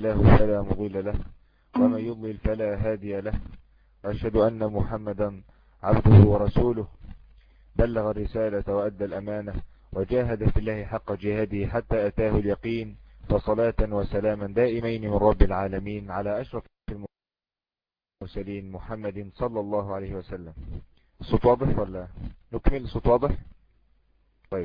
الله فلا مضل له ومن يضلل فلا هادي له. أشهد أن محمدا عبده ورسوله بلغ الرسالة وأدى الأمانة وجاهد في الله حق جهاده حتى أتاه اليقين. فصلاة وسلاما دائمين من رب العالمين على أشرف المرسلين محمد صلى الله عليه وسلم. الصوت واضح ولا نكمل؟ الصوت واضح؟ طيب،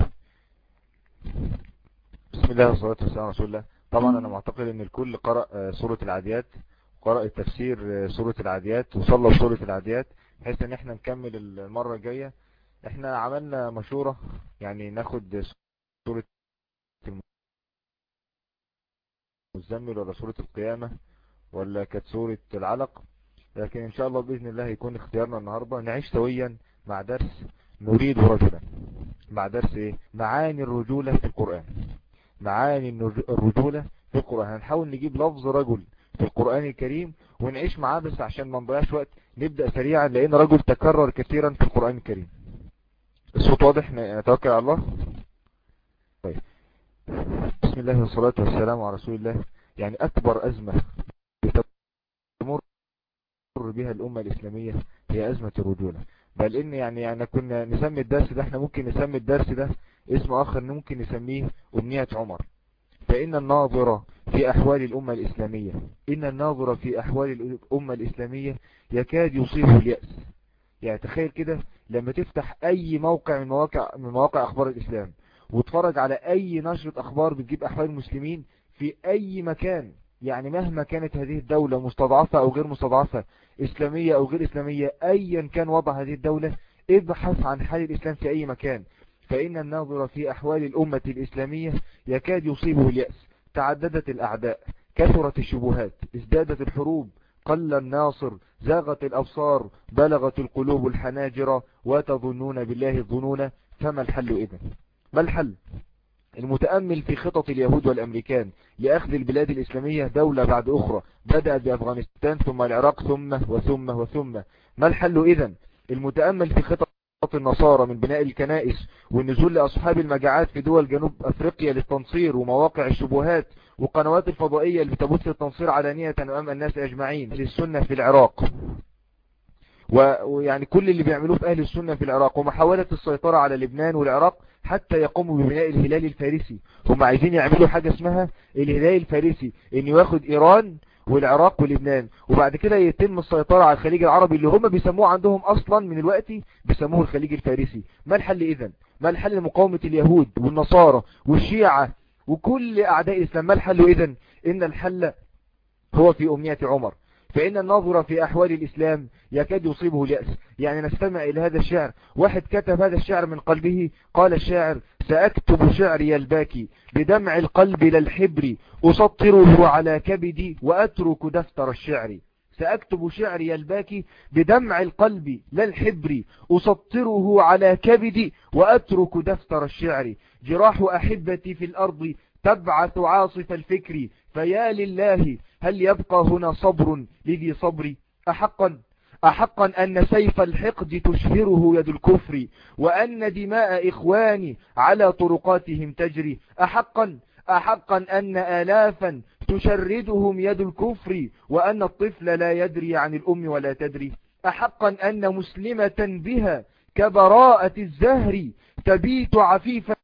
بسم الله والصلاة والسلام على رسول الله. طبعا أنا معتقد أن الكل قرأ سورة العاديات، قرأ التفسير سورة العاديات وصلى بسورة العاديات، بحيث أن احنا نكمل المرة الجاية. احنا عملنا مشورة يعني ناخد سورة المزمل ولا سورة القيامة ولا كانت سورة العلق، لكن ان شاء الله بإذن الله يكون اختيارنا النهاردة نعيش سويا مع درس نريد رجلا. مع درس ايه؟ معاني الرجولة في القرآن. معاني الرجولة في القرآن، هنحاول نجيب لفظ رجل في القرآن الكريم ونعيش معاه، بس عشان ما نضيعش وقت نبدأ سريعا لأن رجل تكرر كثيرا في القرآن الكريم. الصوت واضح؟ نتوكل على الله. طيب، بسم الله والصلاة والسلام على رسول الله. يعني أكبر أزمة بتمر بها الأمة الإسلامية هي أزمة الرجولة. بل إن يعني كنا نسمي الدرس ده، احنا ممكن نسمي الدرس ده اسم آخر، ممكن نسميه أمنية عمر. فإن الناظر في أحوال الأمة الإسلامية، إن الناظر في أحوال الأمة الإسلامية يكاد يصيبه اليأس. يعني تخيل كده لما تفتح أي موقع من مواقع أخبار الإسلام وتفرج على أي نشرة أخبار بتجيب أحوال المسلمين في أي مكان، يعني مهما كانت هذه الدولة مستضعفة أو غير مستضعفة، إسلامية أو غير إسلامية، أيا كان وضع هذه الدولة، ابحث عن حال الإسلام في أي مكان. فإن الناظر في أحوال الأمة الإسلامية يكاد يصيبه اليأس. تعددت الأعداء، كثرت الشبهات، ازدادت الحروب، قل الناصر، زاغت الأبصار، بلغت القلوب الحناجر، وتظنون بالله الظنون. فما الحل إذن؟ ما الحل؟ المتأمل في خطط اليهود والأمريكان لأخذ البلاد الإسلامية دولة بعد أخرى، بدأت بأفغانستان ثم العراق ثم. ما الحل إذن؟ المتأمل في خطط النصارى من بناء الكنائس والنزول لأصحاب المجاعات في دول جنوب أفريقيا للتنصير، ومواقع الشبهات وقنوات الفضائية اللي بتبث التنصير علانية أمام الناس أجمعين للسنة في العراق، ويعني كل اللي بيعملوه في أهل السنة في العراق، ومحاولة السيطرة على لبنان والعراق حتى يقوموا ببناء الهلال الفارسي. هم عايزين يعملوا حاجة اسمها الهلال الفارسي، إن ياخد إيران والعراق ولبنان، وبعد كده يتم السيطرة على الخليج العربي اللي هم بيسموه عندهم أصلا من الوقت بيسموه الخليج الفارسي. ما الحل إذن؟ ما الحل لمقاومة اليهود والنصارى والشيعة وكل أعداء الإسلام؟ ما الحل إذن؟ إن الحل هو في أمنية عمر. فإن الناظر في أحوال الإسلام يكاد يصيبه اليأس. يعني نستمع إلى هذا الشعر، واحد كتب هذا الشعر من قلبه. قال الشاعر: سأكتب شعري الباكي بدمع القلب للحبر، أسطره على كبدي وأترك دفتر الشعر. سأكتب شعري الباكي بدمع القلب للحبر، أسطره على كبدي وأترك دفتر الشعر. جراح أحبتي في الأرض تبعث عاصف الفكر، فيا لله هل يبقى هنا صبر لذي صبري؟ أحقا أن سيف الحقد تشهره يد الكفر، وأن دماء إخواني على طرقاتهم تجري. أحقا أن آلافا تشردهم يد الكفر، وأن الطفل لا يدري عن الأم ولا تدري. أحقا أن مسلمة بها كبراءة الزهر تبيت عفيفة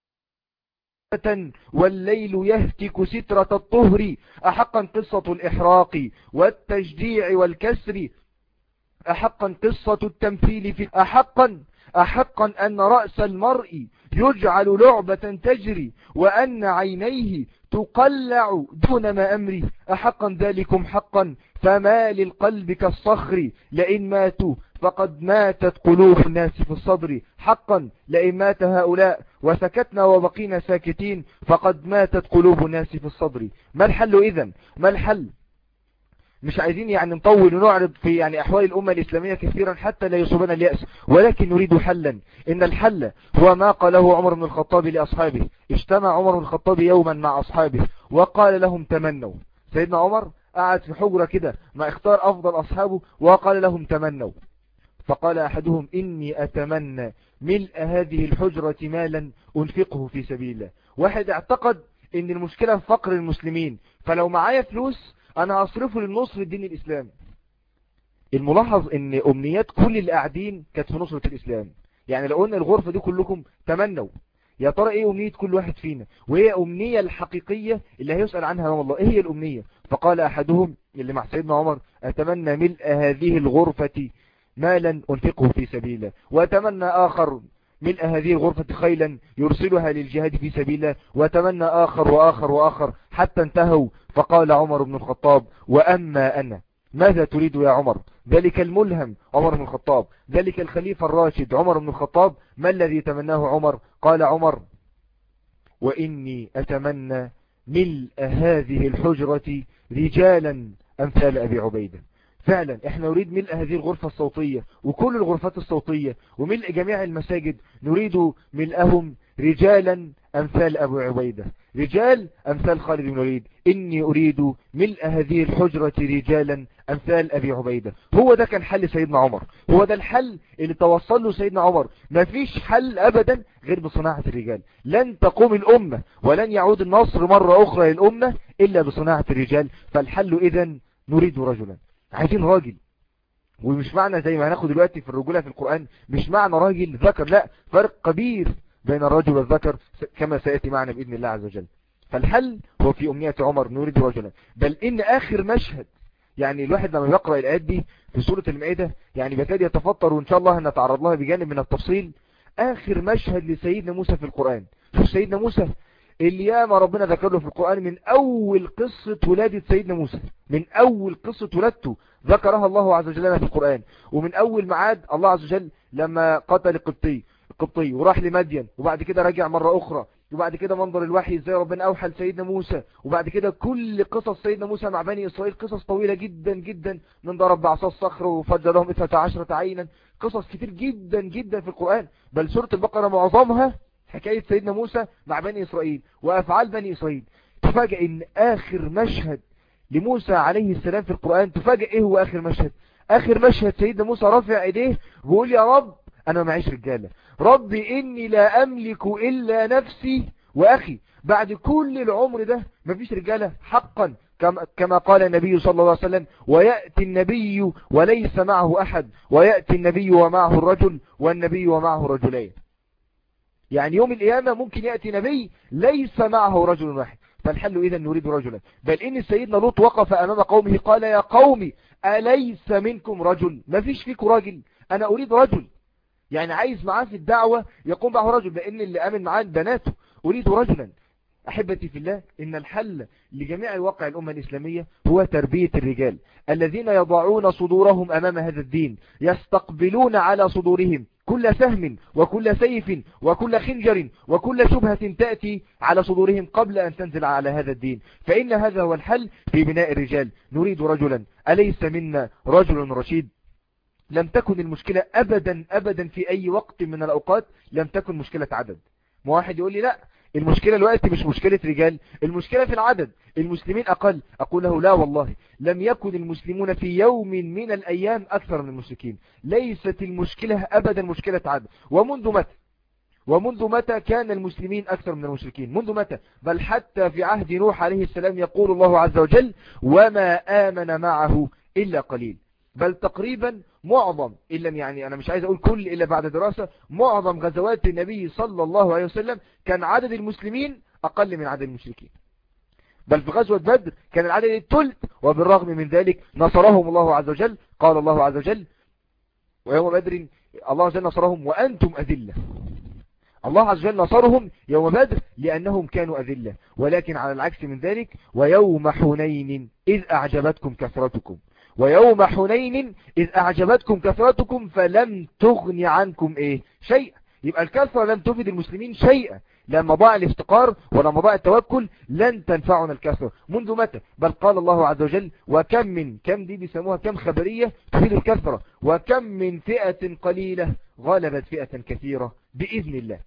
والليل يهتك سترة الطهر. أحقا قصة الإحراق والتجديع والكسر، أحقا قصة التمثيل في أحقا أن رأس المرء يجعل لعبة تجري، وأن عينيه تقلع دون ما أمري. أحقا ذلكم حقا، فما للقلب كالصخر، لئن ماتوا فقد ماتت قلوب الناس في الصدر. حقا لئن مات هؤلاء وسكتنا وبقينا ساكتين فقد ماتت قلوب الناس في الصدر. ما الحل إذن؟ ما الحل؟ مش عايزين يعني نطول ونعرض في يعني أحوال الأمة الإسلامية كثيرا حتى لا يصيبنا اليأس، ولكن نريد حلا. إن الحل هو ما قاله عمر بن الخطاب لأصحابه. اجتمع عمر بن الخطاب يوما مع أصحابه وقال لهم تمنوا. سيدنا عمر قعد في حجرة كده ما اختار أفضل أصحابه وقال لهم تمنوا. فقال أحدهم: إني أتمنى ملء هذه الحجرة مالا أنفقه في سبيل الله. واحد اعتقد ان المشكلة في فقر المسلمين، فلو معايا فلوس انا هصرفه للنصر الدين الاسلامي. الملاحظ ان امنيات كل اللي قاعدين كانت في نصرة الاسلام. يعني لو قلنا الغرفة دي كلكم تمنوا، يا ترى ايه امنية كل واحد فينا، وايه امنية الحقيقية اللي هيسأل عنها يوم الله؟ ايه هي الامنية؟ فقال احدهم اللي مع سيدنا عمر: اتمنى ملء هذه الغرفة مالا انفقه في سبيله، واتمنى اخر ملء هذه الغرفة خيلا يرسلها للجهاد في سبيله، واتمنى اخر واخر واخر حتى انتهوا. فقال عمر بن الخطاب: واما انا ماذا تريد يا عمر؟ ذلك الملهم عمر بن الخطاب، ذلك الخليفة الراشد عمر بن الخطاب، ما الذي تمناه عمر؟ قال عمر: وإني أتمنى ملء هذه الحجرة رجالا أمثال أبي عبيدة. فعلا احنا نريد ملء هذه الغرفة الصوتية وكل الغرفات الصوتية وملء جميع المساجد، نريد ملئهم رجالا أمثال أبي عبيدة، رجال أمثال خالد بن الوليد. إني أريد ملء هذه الحجرة رجالا أمثال أبي عبيدة. هو ده كان حل سيدنا عمر، هو ده الحل اللي توصل له سيدنا عمر. ما فيش حل أبدا غير بصناعة الرجال. لن تقوم الأمة ولن يعود النصر مرة أخرى للأمة إلا بصناعة الرجال. فالحل إذن نريد رجلا، عايزين راجل. ومش معنى زي ما هناخد دلوقتي في الرجولة في القرآن مش معنى راجل ذكر، لا، فرق كبير بين الرجل والذكر كما سيأتي معنا بإذن الله عز وجل. فالحل هو في أمنية عمر: نريد رجلا. بل إن آخر مشهد، يعني الواحد لما يقرأ الآيات دي في سورة المائدة يعني بكاد يتفطر، وإن شاء الله هنتعرض لها بجانب من التفصيل. آخر مشهد لسيدنا موسى في القرآن. شوف سيدنا موسى اللي ياما ربنا ذكر له في القرآن من أول قصة ولادة سيدنا موسى، من أول قصة ولادته ذكرها الله عز وجل في القرآن. ومن أول معاد الله عز وجل لما قتل القبطي وراح لمدين، وبعد كده رجع مرة أخرى، وبعد كده منظر الوحي ازاي ربنا أوحى لسيدنا موسى، وبعد كده كل قصص سيدنا موسى مع بني إسرائيل قصص طويلة جدا جدا، من ضرب بعصا الصخر وفجر لهم 12 عينا، قصص كتير جدا جدا في القرآن. بل سورة البقرة معظمها حكاية سيدنا موسى مع بني إسرائيل وأفعال بني إسرائيل. تفاجئ إن آخر مشهد لموسى عليه السلام في القرآن، تفاجئ إيه هو آخر مشهد؟ آخر مشهد سيدنا موسى رافع إيديه بيقول: يا رب أنا ما معيش رجالة، ربي إني لا أملك إلا نفسي وأخي. بعد كل العمر ده مفيش رجالة حقا، كما قال النبي صلى الله عليه وسلم: ويأتي النبي وليس معه أحد، ويأتي النبي ومعه الرجل، والنبي ومعه رجلين. يعني يوم القيامة ممكن يأتي نبي ليس معه رجل واحد. فالحل إذا نريد رجلا. بل إن سيدنا لوط وقف أمام قومه قال: يا قوم أليس منكم رجل؟ ما فيش فيكم راجل؟ أنا أريد رجل. يعني عايز معاه في الدعوة يقوم معه رجل، لأن اللي آمن معاه بناته. أريد رجلا. أحبتي في الله، إن الحل لجميع واقع الأمة الإسلامية هو تربية الرجال الذين يضعون صدورهم أمام هذا الدين، يستقبلون على صدورهم كل سهم وكل سيف وكل خنجر وكل شبهة تأتي على صدورهم قبل أن تنزل على هذا الدين. فإن هذا هو الحل في بناء الرجال. نريد رجلا، أليس منا رجل رشيد؟ لم تكن المشكلة أبدا أبدا في أي وقت من الأوقات لم تكن مشكلة عدد. ما واحد يقول لي: لا، المشكلة الوقت مش مشكلة رجال، المشكلة في العدد، المسلمين أقل. أقول له: لا والله، لم يكن المسلمون في يوم من الأيام أكثر من المشركين. ليست المشكلة أبدا مشكلة عدد. ومنذ متى كان المسلمين أكثر من المشركين؟ منذ متى؟ بل حتى في عهد نوح عليه السلام يقول الله عز وجل: وما آمن معه إلا قليل. بل تقريبا معظم، إلا يعني أنا مش عايز أقول كل إلا بعد دراسة، معظم غزوات النبي صلى الله عليه وسلم كان عدد المسلمين أقل من عدد المشركين. بل في غزوة بدر كان العدد الثلث، وبالرغم من ذلك نصرهم الله عز وجل. قال الله عز وجل: ويوم بدر الله عز وجل نصرهم وأنتم أذلة. الله عز وجل نصرهم يوم بدر لأنهم كانوا أذلة. ولكن على العكس من ذلك: ويوم حنين إذ أعجبتكم كثرتكم، ويوم حنين إذ أعجبتكم كثرتكم فلم تغن عنكم شيء. يبقى الكثرة لم تفيد المسلمين شيئا. لما ضاع الافتقار ولما ضاع التوكل لن تنفعنا الكثرة. منذ متى؟ بل قال الله عز وجل: وكم من، كم دي بيسموها كم خبرية تفيد الكثرة، وكم من فئة قليلة غلبت فئة كثيرة بإذن الله.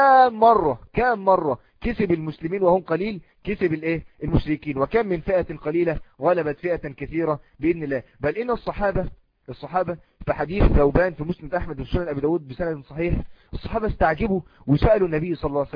كم مرة كسب المسلمين وهم قليل، كسب المشركين. وكم من فئة قليلة غلبت فئة كثيرة بإذن الله. بل إن الصحابة في حديث ثوبان في مسند أحمد وسنن أبي داود بسند صحيح، الصحابة استعجبوا وسألوا النبي صلى الله عليه وسلم: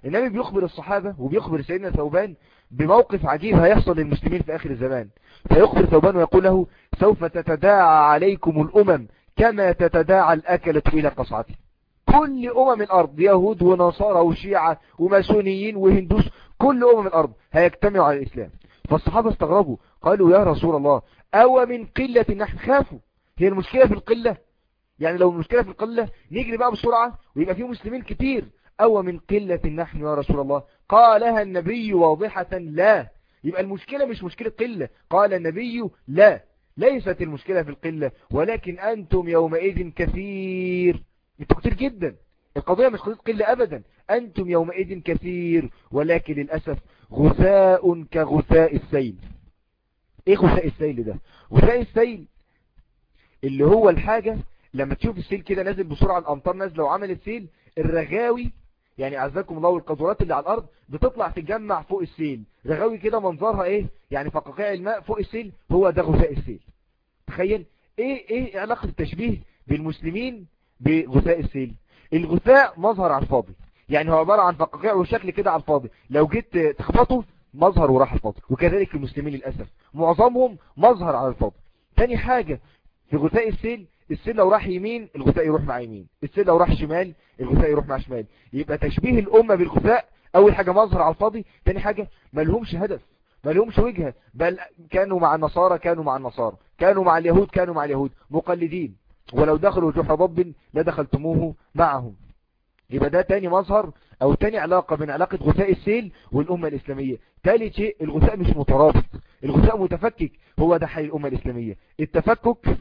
النبي بيخبر الصحابة وبيخبر سيدنا ثوبان بموقف عجيب هيحصل للمسلمين في آخر الزمان. فيخبر ثوبان ويقول له: سوف تتداعى عليكم الأمم كما تتداعى الأكلة إلى قصعته. كل الأرض، يهود ونصارى وشيعة وماسونيين وهندوس، كل الأرض هيجتمعوا على الإسلام. فالصحابة استغربوا، قالوا: يا رسول الله، أو من قلة نحن؟ خافوا. هي المشكلة في القلة؟ يعني لو المشكلة في القلة نجري بقى بسرعة ويبقى فيه مسلمين كتير. أو من قلة نحن يا رسول الله؟ قالها النبي واضحة: لا. يبقى المشكلة مش مشكلة قلة. قال النبي: لا، ليست المشكلة في القلة، ولكن أنتم يومئذ كثير. انتوا كتير جدا. القضية مش قضية قلة أبدا. أنتم يومئذ كثير، ولكن للأسف غثاء كغثاء السيل. ايه غثاء السيل ده؟ غثاء السيل اللي هو الحاجة لما تشوف السيل كده نازل بسرعة، الأمطار نازلة وعملت سيل، الرغاوي، يعني عزكم الله، القدرات اللي على الأرض بتطلع تتجمع فوق السيل. رغاوي كده منظرها ايه؟ يعني فقاقيع الماء فوق السيل. هو ده غثاء السيل. تخيل ايه علاقة التشبيه بالمسلمين بغثاء السيل؟ الغثاء مظهر على الفاضي، يعني هو عبارة عن فقاقيع وشكل كده على الفاضي، لو جيت تخبطه مظهر وراح الفاضي. وكذلك المسلمين للأسف معظمهم مظهر على الفاضي. تاني حاجة في غثاء السيل لو راح يمين الغثاء يروح مع يمين، السيل لو راح شمال الغثاء يروح مع شمال. يبقى تشبيه الأمة بالغثاء أول حاجة مظهر على الفاضي، تاني حاجة ملهمش هدف، ملهمش وجهة، بل كانوا مع النصارى كانوا مع النصارى، كانوا مع اليهود كانوا مع اليهود، مقلدين، ولو دخلوا جحر ضب لدخلتموه معهم. يبقى ده تاني مظهر او تاني علاقة بين علاقة غثاء السيل والأمة الإسلامية. تالت شيء، الغثاء مش مترابط، الغثاء متفكك. هو ده حي الأمة الإسلامية، التفكك،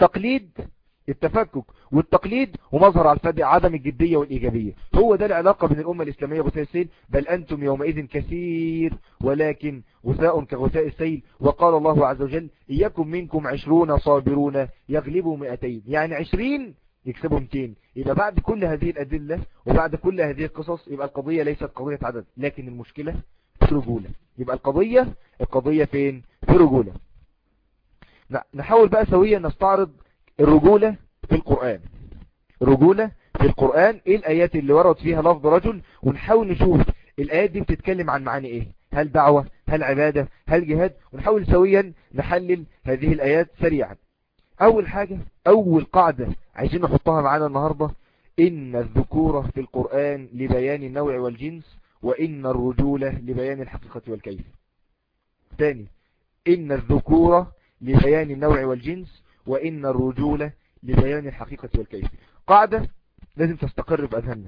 التفكك والتقليد، ومظهر على الفدي عدم الجدية والإيجابية. هو ده العلاقة بين الأمة الإسلامية وغثاء السيل. بل أنتم يومئذ كثير، ولكن غثاء كغثاء السيل. وقال الله عز وجل: إياكم منكم 20 صابرون يغلبوا 200، يعني 20 يكسبوا 200. يبقى بعد كل هذه الأدلة وبعد كل هذه القصص يبقى القضية ليست قضية عدد، لكن المشكلة في رجولة. يبقى القضية فين؟ في رجولة. نحاول بقى سويا نستعرض الرجولة في القرآن. الرجولة في القرآن ايه الآيات اللي ورد فيها لفظ رجل، ونحاول نشوف الآيات دي بتتكلم عن معاني ايه، هل دعوة، هل عبادة، هل جهاد، ونحاول سويا نحلل هذه الآيات سريعا. أول حاجة، أول قاعدة عايزين نحطها معانا النهاردة: إن الذكورة في القرآن لبيان النوع والجنس، وإن الرجولة لبيان الحقيقة والكيف. ثاني، إن الذكورة لبيان النوع والجنس، وإن الرجولة لبيان الحقيقة والكيف. قاعدة لازم تستقر بأذهاننا،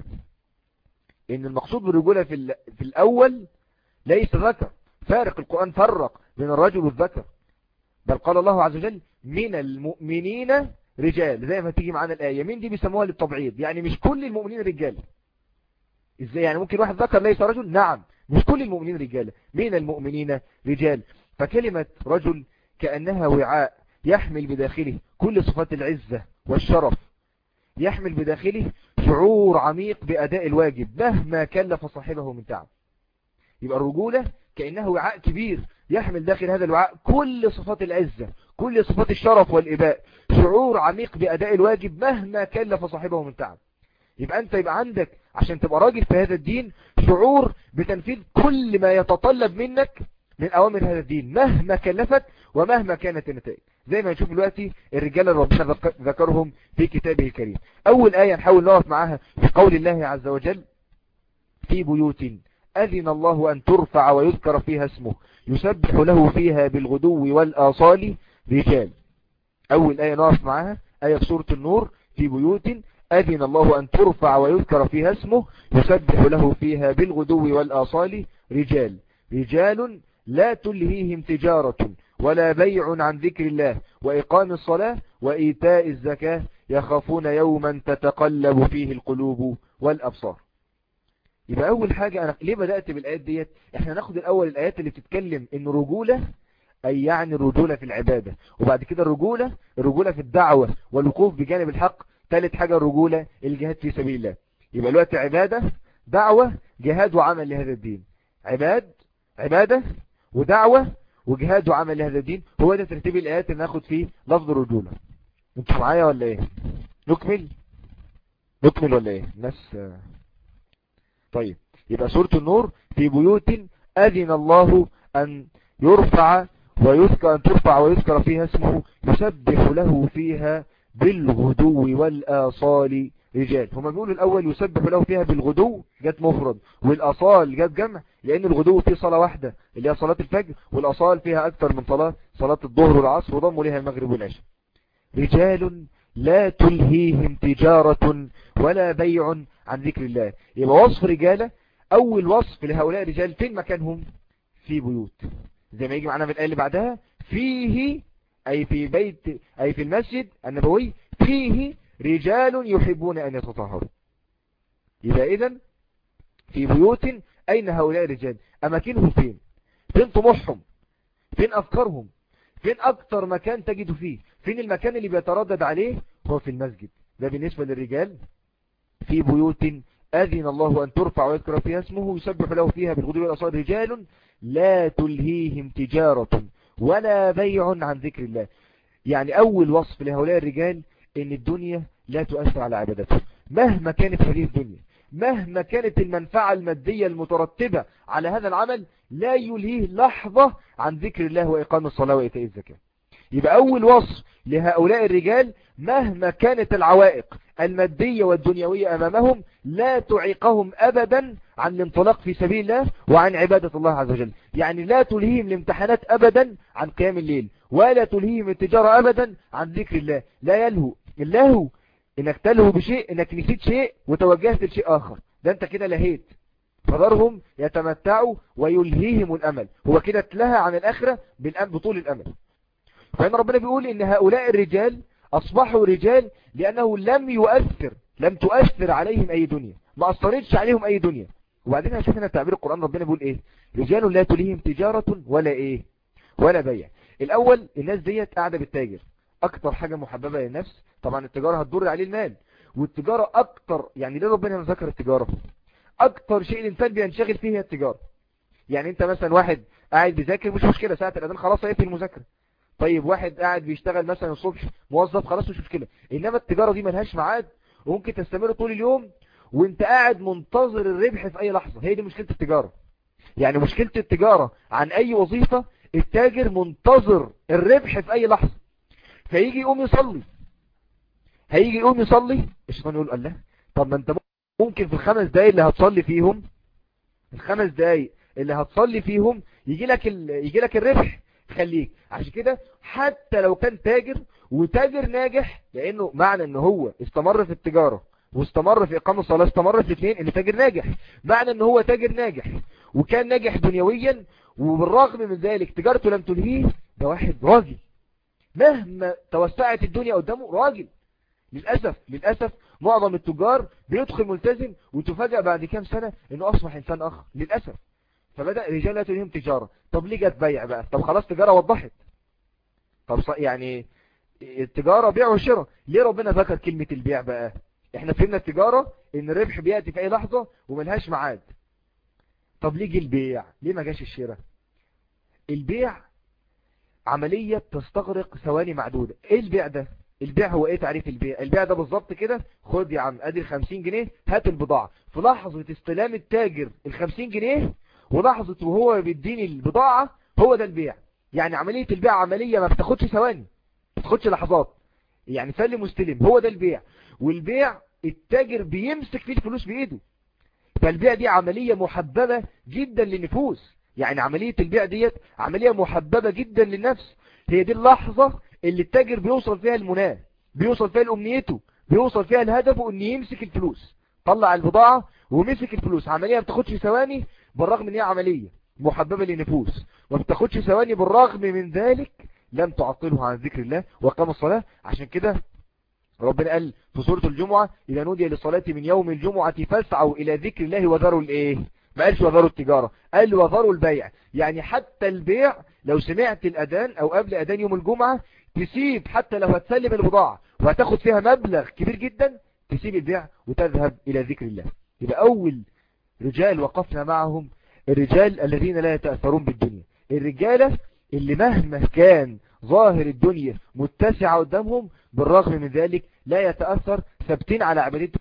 إن المقصود بالرجولة في الأول ليس ذكر، فارق. القرآن فرق بين الرجل والذكر، بل قال الله عز وجل: من المؤمنين رجال، زي ما تيجي معانا الآية. من دي بيسموها للتبعيض، يعني مش كل المؤمنين رجال. ازاي يعني ممكن واحد ذكر ليس رجل؟ نعم، مش كل المؤمنين رجال، من المؤمنين رجال. فكلمة رجل كأنها وعاء يحمل بداخله كل صفات العزة والشرف، يحمل بداخله شعور عميق بأداء الواجب مهما كلف صاحبه من تعب. يبقى الرجولة كأنه وعاء كبير يحمل داخل هذا الوعاء كل صفات العزة، كل صفات الشرف والإباء، شعور عميق بأداء الواجب مهما كلف صاحبه من تعب. يبقى أنت يبقى عندك عشان تبقى راجل في هذا الدين شعور بتنفيذ كل ما يتطلب منك من أوامر هذا الدين مهما كلفت ومهما كانت النتائج، زي ما نشوف دلوقتي الرجال اللي ربنا ذكرهم في كتابه الكريم. أول آية نحاول نقف معاها في قول الله عز وجل: في بيوت أذن الله أن ترفع ويذكر فيها اسمه يسبح له فيها بالغدو والآصال رجال. أول آية نقف معاها آية في سورة النور: في بيوت أذن الله أن ترفع ويذكر فيها اسمه يسبح له فيها بالغدو والآصال رجال. رجال لا تلهيهم تجارة ولا بيع عن ذكر الله وإقام الصلاة وإيتاء الزكاة يخافون يوما تتقلب فيه القلوب والأبصار. يبقى أول حاجة، أنا ليه بدأت بالآيات ديت؟ احنا ناخد الأول الآيات اللي بتتكلم إن رجولة، أي يعني الرجولة في العبادة، وبعد كده الرجولة في الدعوة والوقوف بجانب الحق. ثالث حاجة الرجولة الجهاد في سبيل الله. يبقى الوقت عبادة، دعوة، جهاد وعمل لهذا الدين. عبادة ودعوة وجهاد وعمل لهذا الدين. هو ده ترتيب الآيات اللي ناخد فيه لفظ الرجولة. انتوا معايا ولا ايه؟ نكمل ولا ايه الناس؟ طيب، يبقى سورة النور في بيوت أذن الله أن يرفع ويذكر، أن ترفع ويذكر فيها اسمه يسبح له فيها بالغدو والآصال رجال. هما بيقولوا الأول يسبح له فيها بالغدو جت مفرد، والآصال جت جمع، لأن الغدو فيه صلاة واحدة اللي هي صلاة الفجر، والآصال فيها أكثر من صلاة الظهر والعصر، وضموا لها المغرب والعشاء. رجال لا تلهيهم تجارة ولا بيع عن ذكر الله. يبقى وصف رجالة، أول وصف لهؤلاء الرجال فين مكانهم؟ في بيوت، زي ما يجي معنا في الآية اللي بعدها فيه، أي في بيت، أي في المسجد النبوي فيه رجال يحبون أن يتطهروا. يبقى إذن في بيوت أين هؤلاء الرجال؟ أماكنهم فين؟ فين طموحهم؟ فين أفكارهم؟ فين أكتر مكان تجد فيه؟ فين المكان اللي بيتردد عليه؟ هو في المسجد. ده بالنسبة للرجال. في بيوت أذن الله أن ترفع ويذكر فيها اسمه يسبح له فيها بالغدو والآصال رجال لا تلهيهم تجارة ولا بيع عن ذكر الله. يعني أول وصف لهؤلاء الرجال إن الدنيا لا تؤثر على عبادتهم مهما كانت هذه الدنيا، مهما كانت المنفعة المادية المترتبة على هذا العمل، لا يلهيه لحظة عن ذكر الله وإقام الصلاة وإيتاء الزكاة. يبقى أول وصف لهؤلاء الرجال مهما كانت العوائق المادية والدنيوية أمامهم لا تعيقهم أبدا عن الانطلاق في سبيل الله وعن عبادة الله عز وجل. يعني لا تلهيهم الامتحانات أبدا عن قيام الليل، ولا تلهيهم التجارة أبدا عن ذكر الله. لا يلهو. اللهو إنك تلهو بشيء، إنك نسيت شيء وتوجهت لشيء آخر، ده أنت كده لهيت. فذرهم يتمتعوا ويلهيهم الأمل، هو كده تلهى عن الآخرة بطول الأمل. فإن ربنا بيقول إن هؤلاء الرجال أصبحوا رجال لأنه لم تؤثر عليهم أي دنيا، ما أثرتش عليهم أي دنيا. وبعدين هنشوف هنا تعبير القرآن، ربنا بيقول إيه؟ رجال لا تلهيهم تجارة ولا إيه؟ ولا بيع. الأول الناس ديت قاعدة بالتاجر، أكتر حاجة محببة للنفس طبعا التجارة هتضر عليه المال، والتجارة أكتر. يعني ليه ربنا ذكر التجارة؟ أكتر شيء الإنسان بينشغل فيه هي التجارة. يعني أنت مثلا واحد قاعد بيذاكر مش مشكلة، ساعة الأذان خلاص هيقفل المذاكرة. طيب واحد قاعد بيشتغل مثلا الصبح موظف خلاص مش مشكلة. إنما التجارة دي ملهاش ميعاد وممكن تستمر طول اليوم وانت قاعد منتظر الربح في أي لحظة. هي دي مشكلة التجارة. يعني مشكلة التجارة عن أي وظيفة، التاجر منتظر الربح في أي لحظة. فيجي يقوم يصلي، هيجي يقوم يصلي، الشيطان يقول الله طب ما انت ممكن في الخمس دقايق اللي هتصلي فيهم، الخمس دقايق اللي هتصلي فيهم يجي لك الربح، خليك. عشان كده حتى لو كان تاجر وتاجر ناجح، لانه معنى ان هو استمر في التجارة واستمر في اقامة الصلاة، استمر في الاثنين، ان تاجر ناجح. معنى ان هو تاجر ناجح وكان ناجح دنيويا وبالرغم من ذلك تجارته لم تلهيه، ده واحد راجل مهما توسعت الدنيا قدامه راجل. للأسف معظم التجار بيدخل ملتزم وتفاجأ بعد كام سنة انه اصبح انسان اخر للأسف. فبدأ رجال لا تلهيهم تجارة. طب ليه جت بيع بقى؟ طب خلاص تجارة وضحت. طب يعني التجارة بيع وشراء، ليه ربنا ذكر كلمة البيع بقى؟ احنا فهمنا التجارة ان الربح بيأتي في اي لحظة وملهاش ميعاد. طب ليه جه البيع؟ ليه ما جاش الشراء؟ البيع عملية تستغرق ثواني معدودة. ايه البيع ده؟ البيع هو ايه تعريف البيع؟ البيع ده بالظبط كده، خد يا عم ادي 50 جنيه هات البضاعة. في لحظة استلام التاجر 50 جنيه ولحظة وهو بيديني البضاعة، هو ده البيع. يعني عملية البيع عملية ما بتاخدش ثواني، ما بتاخدش لحظات، يعني سلم واستلم، هو ده البيع. والبيع التاجر بيمسك فيه الفلوس بإيده. فالبيع دي عملية محببة جدا للنفوس. يعني عملية البيع ديت عملية محببة جدا للنفس. هي دي اللحظة اللي التاجر بيوصل فيها المناه، بيوصل فيها لأمنيته، بيوصل فيها لهدفه ان يمسك الفلوس. طلع البضاعة ومسك الفلوس. عملية ما بتاخدش ثواني بالرغم ان هي عملية محببة للنفوس، وما بتاخدش ثواني بالرغم من ذلك لم تعطله عن ذكر الله وقام الصلاة. عشان كده ربنا قال في سورة الجمعة إذا نودي للصلاة من يوم الجمعة فاسعوا إلى ذكر الله وذروا الإيه؟ ما قالش وذروا التجارة، قال وذروا البيع. يعني حتى البيع لو سمعت الأذان أو قبل أذان يوم الجمعة تسيب، حتى لو هتسلم البضاعة وهتاخد فيها مبلغ كبير جدا، تسيب البيع وتذهب إلى ذكر الله. يبقى أول رجال وقفنا معهم الرجال الذين لا يتأثرون بالدنيا، الرجالة اللي مهما كان ظاهر الدنيا متسعة قدامهم بالرغم من ذلك لا يتأثر، ثابتين على عبادتهم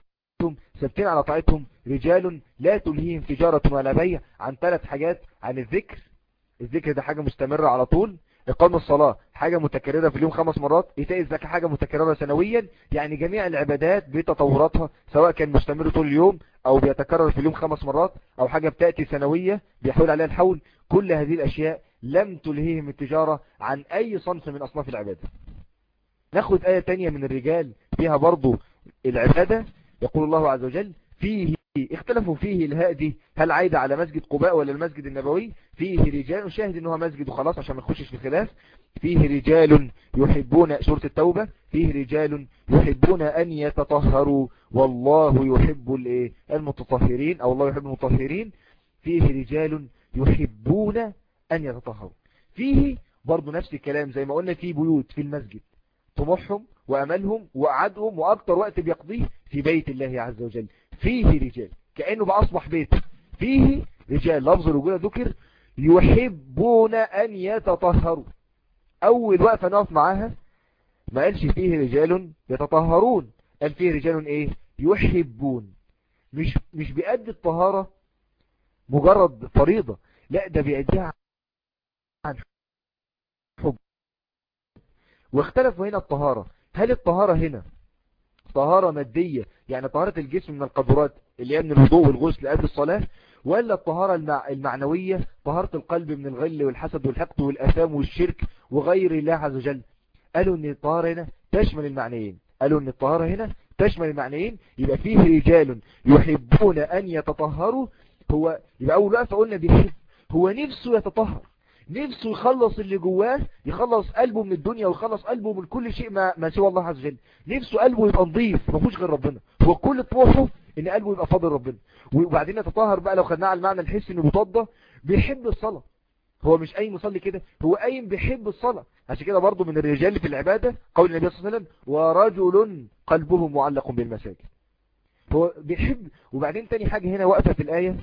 ثابتين على طاعتهم، رجال لا تلهيهم تجارة ولا بيع عن 3 حاجات: عن الذكر ده حاجة مستمرة على طول، إقام الصلاة حاجة متكررة في اليوم 5 مرات، إيتاء الزكاة حاجة متكررة سنويا. يعني جميع العبادات بتطوراتها سواء كان مستمر طول اليوم أو بيتكرر في اليوم 5 مرات أو حاجة بتأتي سنوية بيحول عليها الحول، كل هذه الأشياء لم تلهيهم التجارة عن أي صنف من أصناف العبادة. ناخد آية تانية من الرجال فيها برضو العبادة. يقول الله عز وجل: فيه اختلفوا فيه الهادي، هل عايدة على مسجد قباء ولا المسجد النبوي؟ فيه رجال، شاهد انه مسجد وخلاص عشان ما نخشش في خلاف. فيه رجال يحبون، سورة التوبة: فيه رجال يحبون ان يتطهروا والله يحب المتطهرين، او الله يحب المطهرين. فيه رجال يحبون ان يتطهروا. فيه برضو نفس الكلام زي ما قلنا، في بيوت في المسجد طموحهم وأملهم وقعدهم وأكتر وقت بيقضيه في بيت الله عز وجل. فيه رجال كأنه بقى أصبح بيت، فيه رجال لفظ الرجولة ذكر، يحبون أن يتطهروا. أول وقفة نقف معاها ما قالش فيه رجال يتطهرون، قال فيه رجال يحبون. مش بيأدي الطهارة مجرد فريضة، لا ده بيأديها عن حب. واختلفوا هنا الطهارة، هل الطهارة هنا طهارة مادية يعني طهارة الجسم من القذورات اللي هي من الوضوء والغسل قبل الصلاة، ولا الطهارة المعنوية طهارة القلب من الغل والحسد والحقد والآثام والشرك وغير الله عز وجل؟ قالوا ان الطهارة هنا تشمل المعنيين. يبقى فيه رجال يحبون ان يتطهروا، هو يبقى اول وقفة قلنا بيحب، هو نفسه يتطهر، نفسه يخلص اللي جواه، يخلص قلبه من الدنيا ويخلص قلبه من كل شيء ما سوى الله عز وجل. نفسه قلبه يبقى نظيف ما فيهوش غير ربنا، هو كل طموحه ان قلبه يبقى فاضل ربنا. وبعدين يتطهر بقى لو خدناه على المعنى الحسي انه مضاد، بيحب الصلاة. هو مش اي مصلي كده، هو قايم بيحب الصلاة. عشان كده برضو من الرجال في العبادة قول النبي صلى الله عليه وسلم: ورجل قلبه معلق بالمساجد. هو بيحب. وبعدين تاني حاجة هنا واقفة في الآية،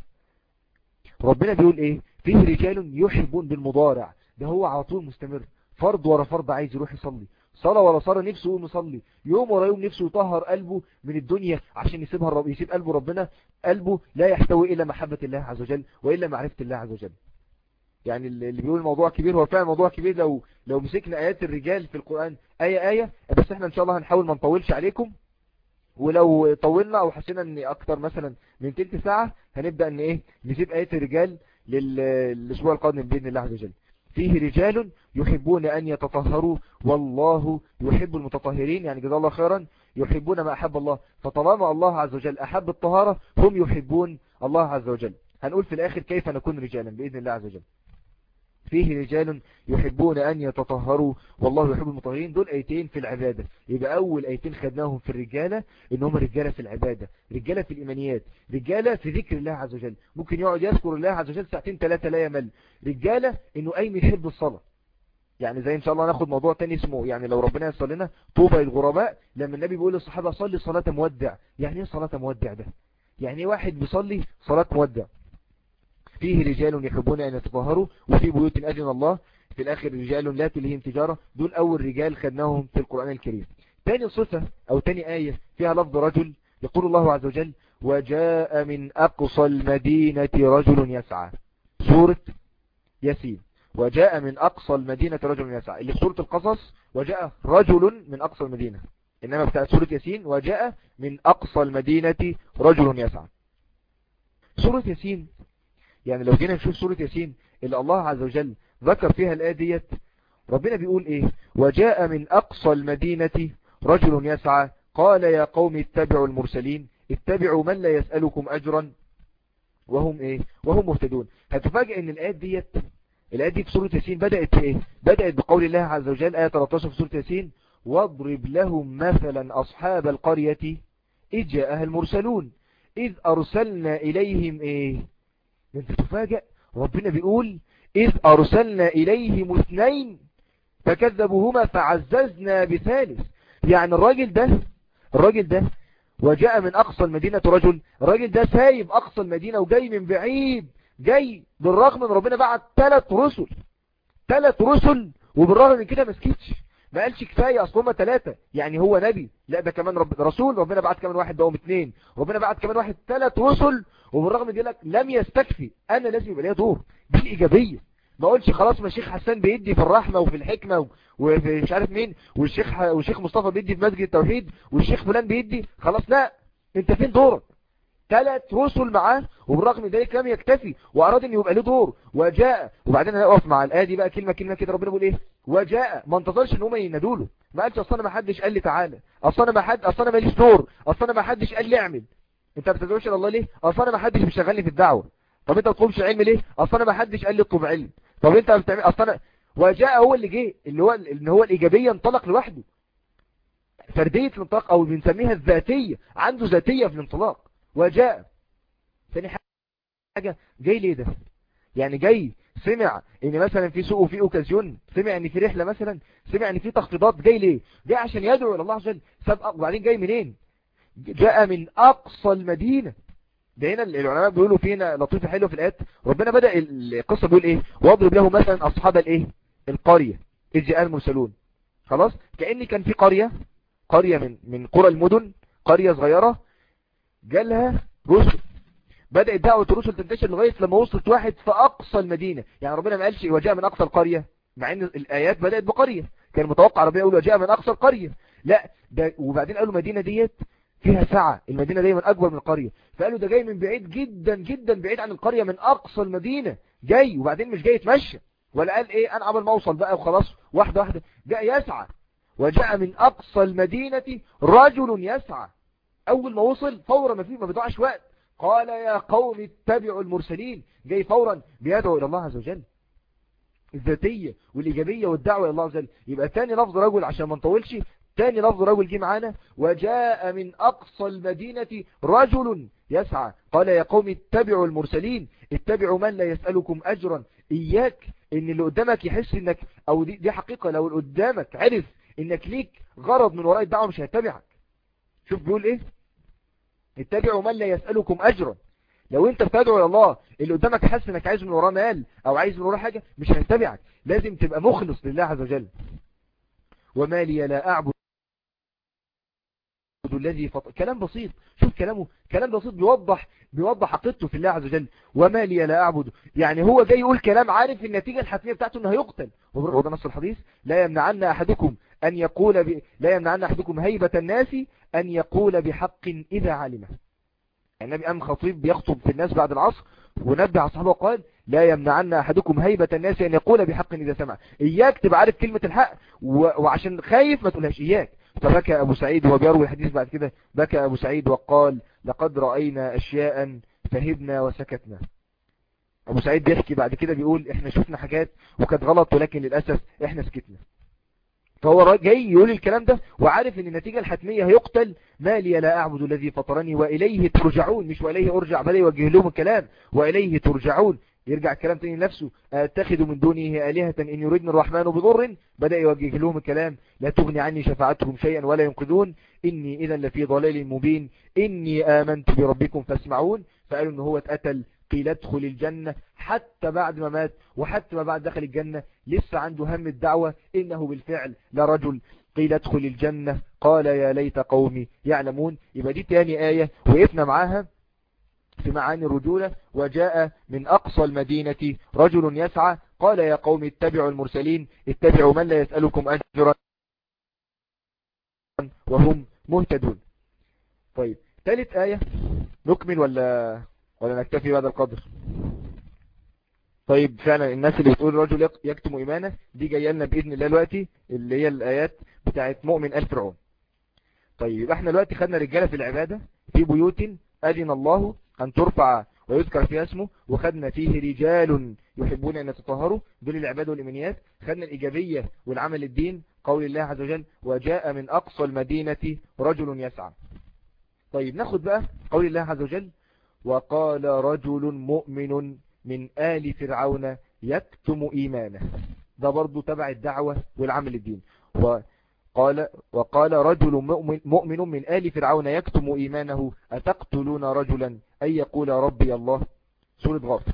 ربنا بيقول ايه؟ فيه رجال يحبون بالمضارع، ده هو على طول مستمر، فرض ورا فرض عايز يروح يصلي، صلاة ورا صلاة نفسه يقوم يصلي، يوم ورا يوم نفسه يطهر قلبه من الدنيا عشان يسيب قلبه ربنا. قلبه لا يحتوي إلا محبة الله عز وجل وإلا معرفة الله عز وجل. يعني اللي بيقول الموضوع كبير، هو فعلا موضوع كبير. لو مسكنا آيات الرجال في القرآن آية، بس احنا ان شاء الله هنحاول ما نطولش عليكم، ولو طولنا او حسينا ان اكتر مثلا من تلت ساعة هنبدأ ان نسيب آيات الرجال للاسبوع القادم بإذن الله عز وجل. فيه رجال يحبون ان يتطهروا والله يحب المتطهرين، يعني جزاه الله خيرا، يحبون ما احب الله. فطالما الله عز وجل احب الطهارة هم يحبون الله عز وجل. هنقول في الاخر كيف نكون رجالا بإذن الله عز وجل. فيه رجال يحبون أن يتطهروا والله يحب المطهرين. دول آيتين في العبادة. يبقى أول آيتين خدناهم في الرجالة إن هم رجالة في العبادة، رجالة في الإيمانيات، رجالة في ذكر الله عز وجل، ممكن يقعد يذكر الله عز وجل 2-3 لا يمل. رجالة إنه قايم يحب الصلاة، يعني زي إن شاء الله ناخد موضوع تاني اسمه، يعني لو ربنا يصل لنا، طوبى للغرباء. لما النبي بيقول للصحابة صلي صلاة مودع، يعني ايه صلاة مودع ده؟ يعني واحد بيصلي صلاة مودع. فيه رجال يحبون أن يتطهروا وفي بيوت أذن الله. في الآخر رجال لا تلهيهم تجارة. دول أول رجال خدناهم في القرآن الكريم. تاني صفة أو تاني آية فيها لفظ رجل، يقول الله عز وجل: وجاء من أقصى المدينة رجل يسعى. سورة ياسين. وجاء من أقصى المدينة رجل يسعى، اللي في سورة القصص وجاء رجل من أقصى المدينة، إنما بتاع سورة ياسين وجاء من أقصى المدينة رجل يسعى. سورة ياسين، يعني لو جينا نشوف سورة ياسين اللي الله عز وجل ذكر فيها الآية ديت، ربنا بيقول ايه؟ وجاء من أقصى المدينة رجل يسعى قال يا قوم اتبعوا المرسلين اتبعوا من لا يسألكم أجرا وهم وهم مهتدون. هتفاجئ ان الآية دي في سورة ياسين بدأت بدأت بقول الله عز وجل آية 13 في سورة ياسين: واضرب لهم مثلا أصحاب القرية إذ جاءها المرسلون إذ أرسلنا إليهم انت تفاجئ ربنا بيقول إذ أرسلنا إليهم 2 فكذبوهما فعززنا بثالث. يعني الراجل ده وجاء من أقصى المدينة رجل، الراجل ده سايب أقصى المدينة وجاي من بعيد، جاي بالرغم من ربنا بعت 3 رسل وبالرغم من كده ما سكتش، ما قالش كفاية اصل هم 3 يعني هو نبي، لا ده كمان رسول، ربنا بعت كمان واحد، بقوا 2، ربنا بعت كمان واحد 3 رسل، وبالرغم دي لك لم يستكفي، انا لازم يبقى ليا دور. دي الايجابية. ما اقولش خلاص ما الشيخ حسان بيدي في الرحمة وفي الحكمة وفي مش عارف مين، والشيخ مصطفى بيدي في مسجد التوحيد، والشيخ فلان بيدي، خلاص لا، انت فين دورك؟ 3 رسل معاه، وبالرغم من ذلك لم يكتفي واراد ان يبقى له دور. وجاء، وبعدين هنقف مع الايه دي بقى كلمه كلمه كده، ربنا بيقول ايه؟ وجاء، ما انتظرش ان هم ينادوا له، ما قالش اصل انا ما حدش قال لي تعالى، اصل انا ماليش دور، اصل انا ما حدش قال لي اعمل. انت ما بتدعوش الى الله ليه؟ اصل انا ما حدش بيشغلني في الدعوه. طب انت ما بتطلبش علم ليه؟ اصل انا ما حدش قال لي اطلب علم. طب انت بتعمل اصل انا. وجاء هو اللي جه، اللي هو الايجابيه، انطلق لوحده. فرديه الانطلاق او بنسميها الذاتيه، عنده ذاتيه في الانطلاق. وجاء. ثاني حاجة، جاي ليه ده؟ يعني جاي سمع ان مثلا في سوق وفي اوكازيون، سمع ان في رحلة مثلا، سمع ان في تخفيضات، جاي ليه؟ جاي عشان يدعو الى الله عز وجل. وبعدين جاي منين؟ جاء من اقصى المدينة. ده هنا العلماء بيقولوا فينا لطيفة حلوة في الآيات، ربنا بدأ القصة بيقول ايه؟ واضرب له مثلا اصحاب الايه؟ القرية اذ جاء المرسلون. خلاص، كأن كان في قرية من قرى المدن، قرية صغيرة جالها رسل، بدأت دعوة الرسل تنتشر لغاية لما وصلت واحد في أقصى المدينة. يعني ربنا ما قالش وجاء من أقصى القرية، مع أن الآيات بدأت بقرية، كان متوقع ربنا يقول وجاء من أقصى القرية، لا ده وبعدين قالوا المدينة ديت فيها سعة، المدينة دي من أكبر من القرية، فقالوا ده جاي من بعيد جدا جدا، بعيد عن القرية، من أقصى المدينة جاي، وبعدين مش جاي يتمشى ولا قال إيه أنا عمل ما أوصل بقى وخلاص، واحدة واحدة جاء يسعى. وجاء من أقصى المدينة رجل يسعى، أول ما وصل فورا ما بيضيعش وقت، قال يا قوم اتبعوا المرسلين، جاي فورا بيدعو إلى الله عز وجل. الذاتية والإيجابية والدعوة إلى الله عز وجل. يبقى تاني لفظ رجل عشان ما نطولش، تاني لفظ رجل جه معانا، وجاء من أقصى المدينة رجل يسعى، قال يا قوم اتبعوا المرسلين، اتبعوا من لا يسألكم أجرا. إياك إن اللي قدامك يحس إنك، أو دي حقيقة، لو اللي قدامك عرف إنك ليك غرض من وراء الدعوة مش هيتبعك. شوف بيقول إيه؟ اتبعوا من لا يسألكم أجرا. لو انت بتدعو الى الله اللي قدامك حاسس انك عايز من وراه مال او عايز من وراه حاجة، مش هيتبعك. لازم تبقى مخلص لله عز وجل. وما لي لا اعبد الذي كلام بسيط، شوف كلامه كلام بسيط بيوضح حقيقته في الله عز وجل. وما لي لا اعبد، يعني هو جاي يقول كلام عارف النتيجة الحتمية بتاعته انه هيقتل. وده نص الحديث، لا يمنعن احدكم لا يمنعن احدكم هيبة الناس ان يقول بحق اذا علمه. النبي قام خطيب بيخطب في الناس بعد العصر، ونبه أصحابه وقال لا يمنعن أحدكم هيبة الناس أن يقول بحق إذا سمع. إياك تبقى عارف كلمة الحق وعشان خايف ما تقولهاش، إياك. فبكى أبو سعيد، وهو بيروي الحديث بعد كده، بكى أبو سعيد وقال لقد رأينا أشياء فهبنا وسكتنا. أبو سعيد بيحكي بعد كده بيقول إحنا شفنا حاجات وكانت غلط، ولكن للأسف إحنا سكتنا. فهو جاي يقول الكلام ده وعارف ان النتيجة الحتمية هيقتل. ما لي لا اعبد الذي فطرني واليه ترجعون، مش واليه ارجع، بل يوجه لهم الكلام واليه ترجعون. يرجع الكلام تاني لنفسه، اتخذ من دونه آلهة ان يردن الرحمن بضر، بدأ يوجه لهم الكلام لا تغني عني شفاعتهم شيئا ولا ينقذون، اني اذا لفي ضلال مبين، اني امنت بربكم فاسمعون. فقالوا ان هو اتقتل، قيل ادخل الجنة، حتى بعد ما مات وحتى ما بعد دخل الجنة لسه عنده هم الدعوة، إنه بالفعل لرجل قيل ادخل الجنة قال يا ليت قومي يعلمون. يبقى دي تاني آية وقفنا معاها في معاني الرجولة. وجاء من أقصى المدينة رجل يسعى قال يا قوم اتبعوا المرسلين، اتبعوا من لا يسألكم أجرا وهم مهتدون. طيب ثالث آية نكمل ولا نكتفي بعد القدر؟ طيب فعلا الناس اللي بتقول رجل يكتم إيمانه دي جايه لنا بإذن الله دلوقتي، اللي هي الآيات بتاعت مؤمن آل فرعون. طيب احنا دلوقتي خدنا رجالة في العبادة في بيوت أذن الله أن ترفع ويذكر فيها اسمه، وخدنا فيه رجال يحبون أن يتطهروا، دول العبادة والإيمانيات. خدنا الإيجابية والعمل الدين، قول الله عز وجل وجاء من أقصى المدينة رجل يسعى. طيب ناخد بقى قول الله عز وجل وقال رجل مؤمن من آل فرعون يكتم إيمانه، ده برضو تبع الدعوة والعمل الدين. وقال رجل مؤمن من آل فرعون يكتم إيمانه أتقتلون رجلا أن يقول ربي الله. سورة غافر.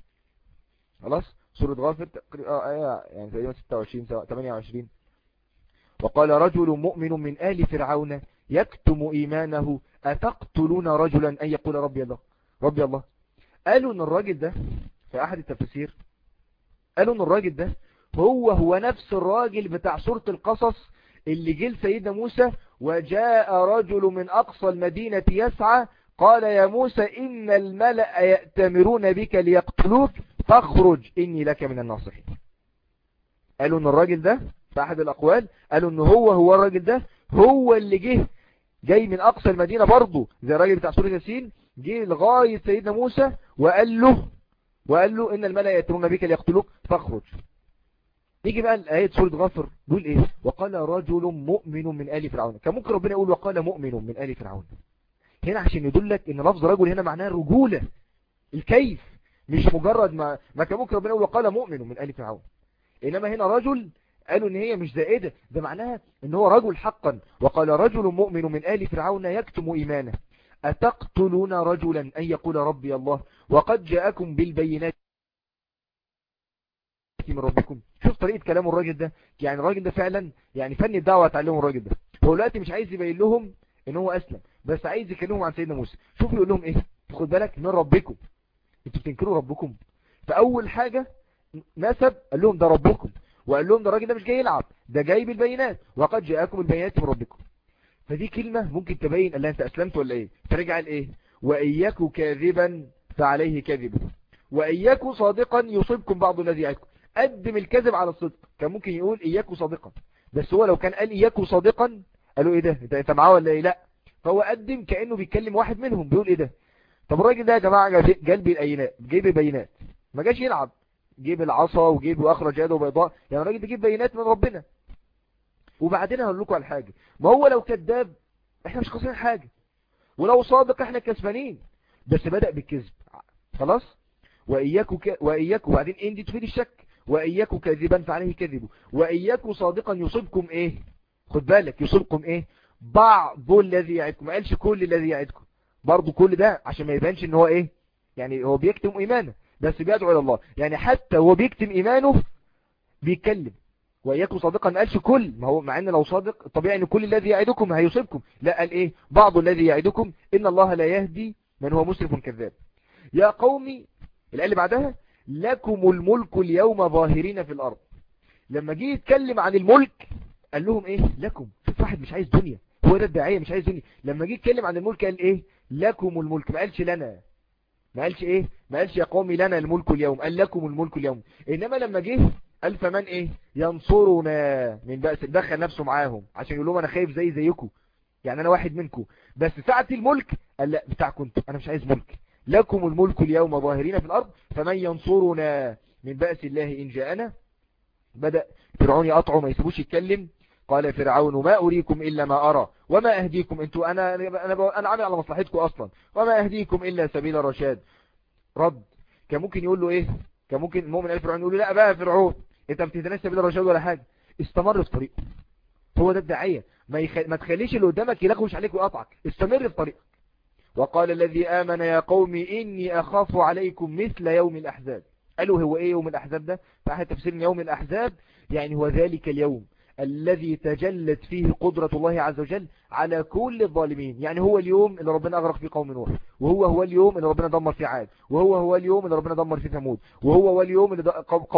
خلاص سورة غافر يعني تقريبا 26 28. وقال رجل مؤمن من آل فرعون يكتم إيمانه أتقتلون رجلا أن يقول ربي الله ربي الله. قالوا ان الراجل ده في احد التفسير قالوا ان الراجل ده هو نفس الراجل بتاع سورة القصص اللي جه سيدنا موسى وجاء رجل من اقصى المدينة يسعى قال يا موسى ان الملأ يأتمرون بك ليقتلوك فاخرج اني لك من الناصحين. قالوا ان الراجل ده في احد الاقوال قالوا ان هو الراجل ده هو اللي جاي من اقصى المدينة برضه زي الراجل بتاع سورة ياسين جه لغاية سيدنا موسى وقال له ان الملأ يأتمرون بك ليقتلوك فاخرج. نيجي بقى الآية سورة غافر بيقول ايه؟ وقال رجل مؤمن من آل فرعون. كان ممكن ربنا يقول وقال مؤمن من آل فرعون هنا عشان يدلك ان لفظ رجل هنا معناه الرجولة الكيف مش مجرد ما كان ممكن ربنا يقول وقال مؤمن من آل فرعون. انما هنا رجل قالوا ان هي مش زائدة ده معناها ان هو رجل حقا. وقال رجل مؤمن من آل فرعون يكتم إيمانه أتقتلون رجلا أن يقول ربي الله وقد جاءكم بالبينات من ربكم. شوف طريقة كلام الراجل ده يعني الراجل ده فعلا يعني فن الدعوة تعلمه الراجل ده. هو دلوقتي مش عايز يبين لهم ان هو اسلم بس عايز يكلمهم عن سيدنا موسى. شوف يقول لهم ايه خد بالك من ربكم انتوا بتنكروا ربكم. فاول حاجة نسب قال لهم ده ربكم وقال لهم ده الراجل ده مش جاي يلعب ده جاي بالبينات وقد جاءكم البينات من ربكم. فدي كلمة ممكن تبين قال انت اسلمت ولا ايه. فرجع الايه وإياك كاذبا فعليه كذبه وإياك صادقا يصيبكم بعض الذي يعدكم. قدم الكذب على الصدق. كان ممكن يقول إياك صادقا بس هو لو كان قال إياك صادقا قالوا ايه ده انت معاه ولا ايه لا. فهو قدم كأنه بيتكلم واحد منهم بيقول ايه ده. طب الراجل ده يا جماعة جاب البينات جيب بينات ما جاش يلعب جيب العصا وجيب واخرج يده بيضاء يعني الراجل ده جيب بينات من ربنا. وبعدين هقول لكم على حاجة ما هو لو كذاب احنا مش خسرين حاجة ولو صادق احنا كسبانين بس بدأ بالكذب خلاص. وإياك وبعدين ان دي تفيد الشك وإياك كاذبا فعليه كذبه وإياك صادقا يصيبكم ايه خد بالك يصيبكم ايه بعض الذي يعدكم. ما قالش كل الذي يعدكم برضو كل ده عشان ما يبانش ان هو ايه يعني هو بيكتم ايمانه بس بيدعو الى الله يعني حتى هو بيكتم ايمانه بيتكلم. وإياكم صادقا ما قالش كل ما هو مع ان لو صادق طبيعي ان كل الذي يعدكم هيصيبكم لا قال ايه بعض الذي يعدكم ان الله لا يهدي من هو مسرف كذاب. يا قومي الآية اللي بعدها لكم الملك اليوم ظاهرين في الأرض. لما جه يتكلم عن الملك قال لهم ايه لكم. شوف واحد مش عايز دنيا هو ده الداعية مش عايز دنيا. لما جه يتكلم عن الملك قال ايه لكم الملك ما قالش لنا ما قالش ايه ما قالش يا قومي لنا الملك اليوم قال لكم الملك اليوم. انما لما جه قال فمن ايه ينصرنا من بأس دخل نفسه معاهم عشان يقول لهم انا خايف زيكم يعني انا واحد منكم بس ساعة الملك قال لا بتاعكم انتوا انا مش عايز ملك لكم الملك اليوم ظاهرين في الارض فمن ينصرنا من بأس الله ان جاءنا. بدأ فرعون يقطعه ما يسيبوش يتكلم. قال فرعون ما أريكم إلا ما أرى وما أهديكم انتوا أنا عامل على مصلحتكم أصلا وما أهديكم إلا سبيل الرشاد. رد كان ممكن يقول له إيه كان ممكن المؤمن قال فرعون يقول له لا بقى فرعون انت ما بتهدناش سبيل الرشاد ولا حاجة استمر في طريقه. هو ده الداعية ما تخليش اللي قدامك يلغوش عليك ويقطعك استمر في طريقك. وقال الذي آمن يا قوم إني أخاف عليكم مثل يوم الأحزاب. قالوا هو إيه يوم الأحزاب ده فأحد تفسير يوم الأحزاب يعني هو ذلك اليوم الذي تجلت فيه قدرة الله عز وجل على كل الظالمين. يعني هو اليوم اللي ربنا أغرق فيه قوم نوح وهو اليوم اللي ربنا دمر فيه عاد وهو اليوم اللي ربنا دمر فيه ثمود وهو اليوم اللي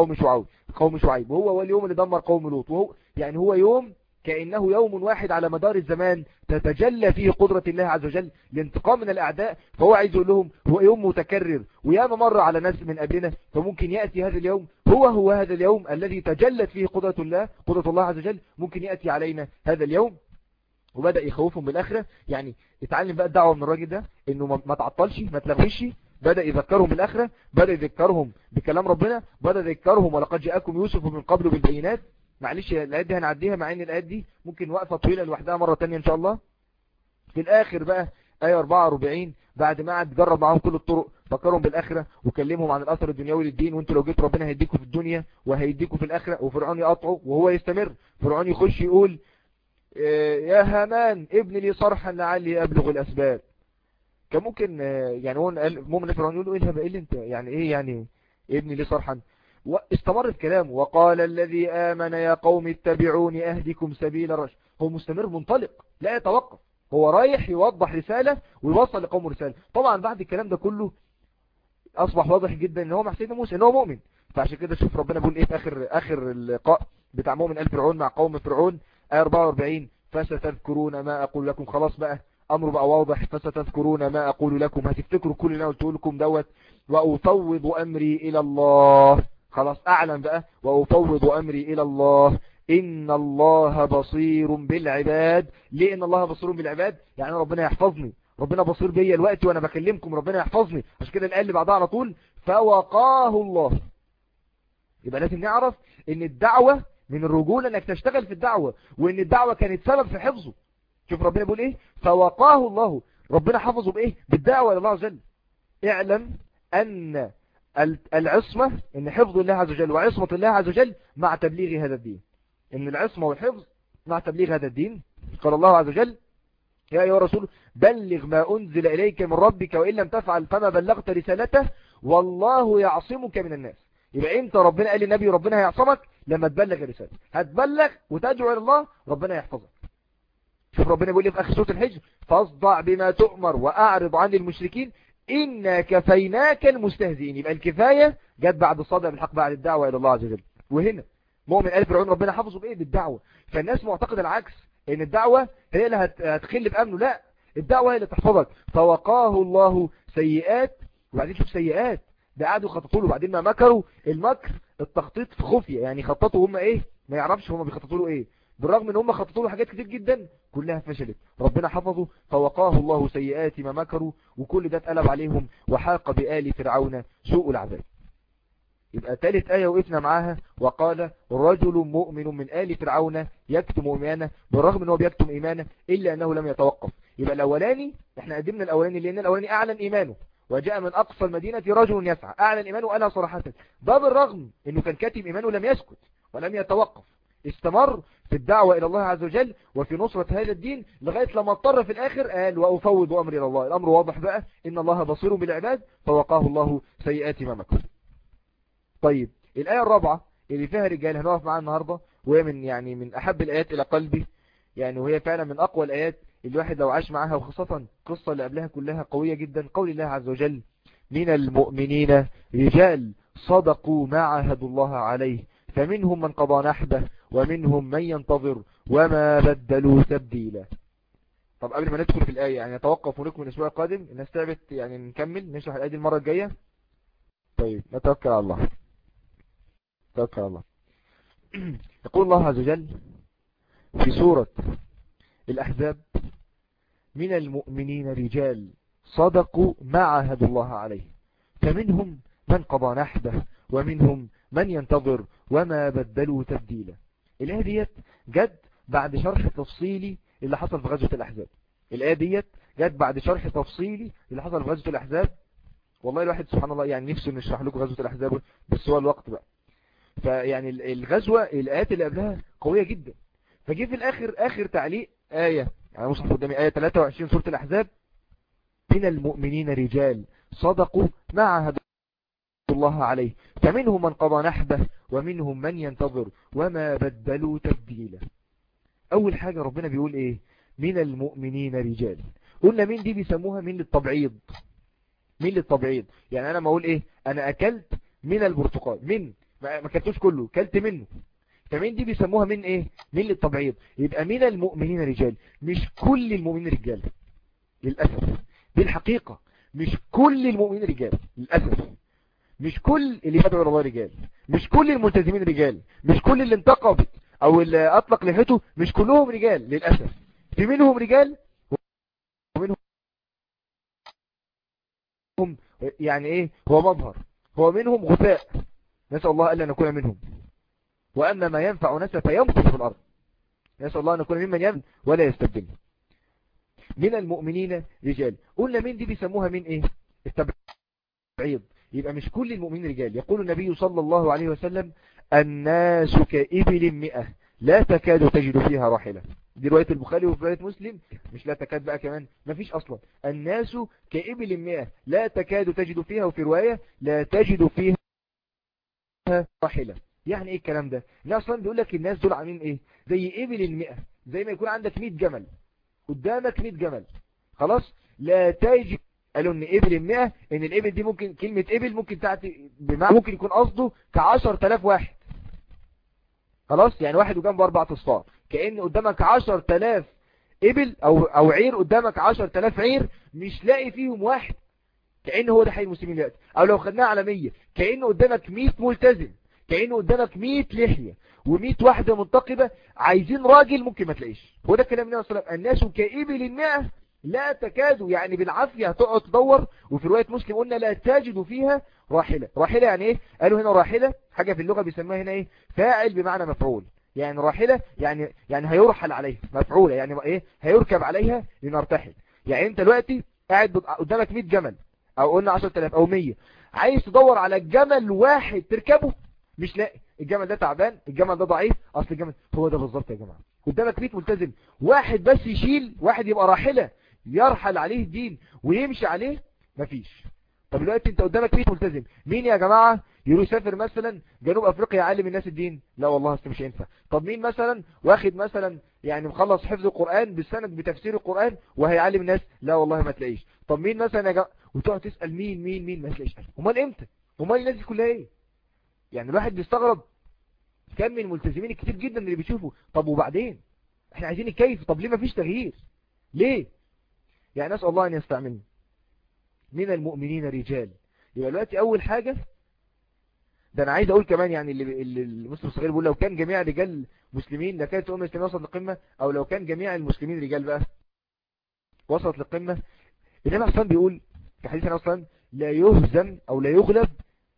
قوم شعيب وهو اليوم اللي دمر قوم لوط يعني هو يوم كأنه يوم واحد على مدار الزمان تتجلى فيه قدرة الله عز وجل لانتقام من الأعداء. فهو عايز يقول لهم هو يوم متكرر وياما مر على ناس من قبلنا فممكن يأتي هذا اليوم هو هذا اليوم الذي تجلت فيه قدرة الله عز وجل ممكن يأتي علينا هذا اليوم. وبدأ يخوفهم بالآخرة يعني اتعلم بقى الدعوة من الراجل ده انه ما تعطلش ما تلغيش. بدأ يذكرهم بالآخرة بدأ يذكرهم بكلام ربنا بدأ يذكرهم ولقد جاءكم يوسف من قبل بالبينات. معلش الآيات دي هنعديها مع ان الآيات دي ممكن وقفة طويلة لوحدها مرة تانية ان شاء الله. في الآخر بقى آية 44 بعد ما قعد جرب معاهم كل الطرق فكرهم بالآخرة وكلمهم عن الأثر الدنيوي للدين وانتوا لو جيتوا ربنا هيديكم في الدنيا وهيديكم في الآخرة. وفرعون يقطعه وهو يستمر. فرعون يخش يقول يا هامان ابن لي صرحا لعلي أبلغ الأسباب. كان ممكن يعني هو مؤمن فرعون يقول له ايه اللي انت يعني ايه يعني ابن لي صرحا واستمر الكلام وقال الذي آمن يا قوم اتبعوني أهدكم سبيل الرشد. هو مستمر منطلق لا يتوقف، هو رايح يوضح رسالة ويوصل لقومه رسالة. طبعا بعد الكلام ده كله أصبح واضح جدا ان هو مع سيدنا موسى ان هو مؤمن. فعشان كده شوف ربنا بيقول ايه في آخر اللقاء بتاع مؤمن آل فرعون مع قوم فرعون، آية 44: فستذكرون ما أقول لكم. خلاص بقى أمره بقى واضح، فستذكرون ما أقول لكم، هتفتكروا كل اللي أنا قلته لكم دوت. وأفوض أمري إلى الله. خلاص أعلن بقى، وأفوض أمري إلى الله إن الله بصير بالعباد. ليه إن الله بصير بالعباد؟ يعني ربنا يحفظني، ربنا بصير بيا الوقت وأنا بكلمكم، ربنا يحفظني. عشان كده الآية اللي بعدها على طول فوقاه الله. يبقى لازم نعرف ان الدعوة من الرجولة انك تشتغل في الدعوة، وان الدعوة كانت سبب في حفظه. شوف ربنا بيقول ايه، فوقاه الله، ربنا حفظه بايه؟ بالدعوة الى الله عز وجل. اعلم ان العصمة، ان حفظ الله عز وجل وعصمة الله عز وجل مع تبليغ هذا الدين. ان العصمة والحفظ مع تبليغ هذا الدين. قال الله عز وجل يا أيها الرسول بلغ ما أنزل إليك من ربك وإن لم تفعل فما بلغت رسالته والله يعصمك من الناس. يبقى امتى ربنا قال للنبي ربنا هيعصمك؟ لما تبلغ الرسالة، هتبلغ وتدعو إلى الله ربنا يحفظك. شوف ربنا بيقول لي في آخر سورة الحج فاصدع بما تؤمر وأعرض عن المشركين إنا كفيناك المستهزئين. يبقى الكفاية جت بعد الصدع بالحق، بعد الدعوة إلى الله عز وجل. وهنا مؤمن آل فرعون ربنا حفظه بإيه؟ بالدعوة. فالناس معتقد العكس، ان الدعوة هي اللي هتخل بأمنه. لا، الدعوة هي اللي تحفظك. فوقاه الله سيئات. وبعدين شوف سيئات ده قعدوا خططوا له، بعدين ما مكروا المكر التخطيط في خفية، يعني خططوا هم ايه ما يعرفش هم بيخططوا له ايه، بالرغم ان هم خططوا له حاجات كتير جدا كلها فشلت. ربنا حفظه فوقاه الله سيئات ما مكروا، وكل ده اتقلب عليهم وحاق بآل فرعون سوء العذاب. يبقى ثالث آية وقفنا معاها وقال رجل مؤمن من آل فرعون يكتم إيمانه، بالرغم أنه بيكتم إيمانه إلا أنه لم يتوقف. يبقى الأولاني احنا قدمنا الأولاني لأن الأولاني أعلن إيمانه وجاء من أقصى المدينة رجل يسعى، أعلن إيمانه وقالها صراحة. ده بالرغم أنه كان كاتم إيمانه لم يسكت ولم يتوقف، استمر في الدعوة إلى الله عز وجل وفي نصرة هذا الدين لغاية لما اضطر في الآخر قال وأفوض أمري إلى الله. الأمر واضح بقى، إن الله بصير بالعباد فوقاه الله سيئات ما مكروا. طيب الآية الرابعة اللي فيها رجال هنقف معاها النهاردة، وهي من أحب الآيات إلى قلبي، وهي فعلا من أقوى الآيات اللي الواحد لو عاش معاها، وخاصة القصة اللي قبلها كلها قوية جدا. قول الله عز وجل من المؤمنين رجال صدقوا ما عاهدوا الله عليه فمنهم من قضى نحبه ومنهم من ينتظر وما بدلوا تبديلا. طب قبل ما ندخل في الآية نتوقف ونكمل الأسبوع القادم، الناس تعبت نكمل نشرح الآية دي المرة الجاية. طيب نتوكل على الله. توكل على الله. يقول الله عز وجل في سورة الأحزاب من المؤمنين رجال صدقوا ما عاهدوا الله عليه فمنهم من قضى نحبه ومنهم من ينتظر وما بدلوا تبديلا. الآية ديت جت بعد شرح تفصيلي اللي حصل في غزوة الأحزاب. الآية ديت جت بعد شرح تفصيلي اللي حصل في غزوة الأحزاب. والله الواحد سبحان الله نفسه نشرح لكم غزوة الأحزاب، بس هو الوقت بقى. الغزوة الآيات اللي قبلها قوية جدا، فجي في الآخر آخر تعليق آية مصحف قدامي آية 23 سورة الأحزاب من المؤمنين رجال صدقوا ما عاهدوا الله عليه فمنهم من قضى نحبه ومنهم من ينتظر وما بدلوا تبديلا. أول حاجة ربنا بيقول إيه؟ من المؤمنين رجال. قلنا مين دي بيسموها مين للتبعيض. مين للتبعيض أنا ما أقول إيه أنا أكلت من البرتقال، من ما كلتوش كله كلت منه، فمين دي بيسموها من ايه؟ من للتبعيض. يبقى من المؤمنين رجال، مش كل المؤمنين رجال للأسف، دي الحقيقة. مش كل المؤمنين رجال للأسف، مش كل اللي يدعو الله رجال، مش كل الملتزمين رجال، مش كل اللي انتقبت او اللي اطلق لحيته مش كلهم رجال للأسف. في منهم رجال ومنهم هو مظهر، هو منهم غثاء، نسأل الله ألا نكون منهم. وأما ما ينفع نفسه فيمكث في الأرض، نسأل الله أن نكون ممن يمن ولا يستبدل. من المؤمنين رجال، قلنا مين دي بيسموها من ايه؟ التبعيض. يبقى مش كل المؤمنين رجال. يقول النبي صلى الله عليه وسلم الناس كإبل 100 لا تكاد تجد فيها راحلة. دي رواية البخاري وفي رواية مسلم، مش لا تكاد بقى كمان ما فيش أصلا. الناس كإبل 100 لا تكاد تجد فيها، وفي رواية لا تجد فيها راحلة. يعني ايه الكلام ده؟ الناس اصلا بيقول لك الناس دول عاملين ايه؟ زي ابل المئة، زي ما يكون عندك 100 جمل قدامك، 100 جمل خلاص لا تجد. قالوا ان ابل المئة، ان الابل دي ممكن كلمة ابل ممكن تعطي بمعنى ممكن يكون قصده ك10,000 واحد خلاص، يعني واحد وجنبه 4 اصفار، كأن قدامك 10,000 ابل او عير، قدامك 10,000 عير مش لاقي فيهم واحد، كأنه هو ده حي المسلمين دلوقتي. او لو خدناها عالمية، كأنه قدامك 100 ملتزم، كأنه قدامك 100 لحية و100 واحدة منتقبة عايزين راجل ممكن ما تلاقيش. هو ده كلام النبي صلى الله عليه وسلم، الناس كإبل المئة لا تكاد، يعني بالعافية هتقعد تدور. وفي رواية مسلم قلنا لا تجد فيها راحلة. راحلة يعني ايه؟ قالوا هنا راحلة حاجة في اللغة بيسموها هنا ايه؟ فاعل بمعنى مفعول. يعني راحلة يعني هيرحل عليها، مفعولة يعني ايه؟ هيركب عليها لنرتحل. يعني انت دلوقتي قاعد قدامك 100 جمل، او قلنا 10,000 او 100، عايز تدور على جمل واحد تركبه مش لاقي. الجمل ده تعبان، الجمل ده ضعيف، اصل الجمل هو ده بالظبط يا جماعه. قدامك 100 ملتزم، واحد بس يشيل، واحد يبقى راحله يرحل عليه الدين ويمشي عليه، مفيش. طب دلوقتي انت قدامك 100 ملتزم، مين يا جماعه يروح يسافر مثلا جنوب افريقيا يعلم الناس الدين؟ لا والله اصل مش هينفع. طب مين مثلا واخد مثلا يعني مخلص حفظ القران بالسند بتفسير القران وهيعلم الناس؟ لا والله ما تلاقيش. طب مين مثلا يا جماعه؟ وتقعد تسال مين مين مين، ما تلاقيش. امال امتى؟ امال الناس دي كلها ايه؟ يعني الواحد بيستغرب كم من الملتزمين الكتير جدا اللي بيشوفوا. طب وبعدين احنا عايزين الكيف، طب ليه ما فيش تغيير؟ ليه؟ يعني نسأل الله ان يستعملنا. من المؤمنين رجال، يبقى دلوقتي اول حاجة، ده انا عايز اقول كمان يعني اللي المسلم الصغير بيقول لو كان جميع رجال مسلمين لكانت الامه الاسلاميه وصلت للقمه، او لو كان جميع المسلمين رجال بقى وصلت للقمه. النبي اصلا بيقول في حديثنا اصلا لا يهزم او لا يغلب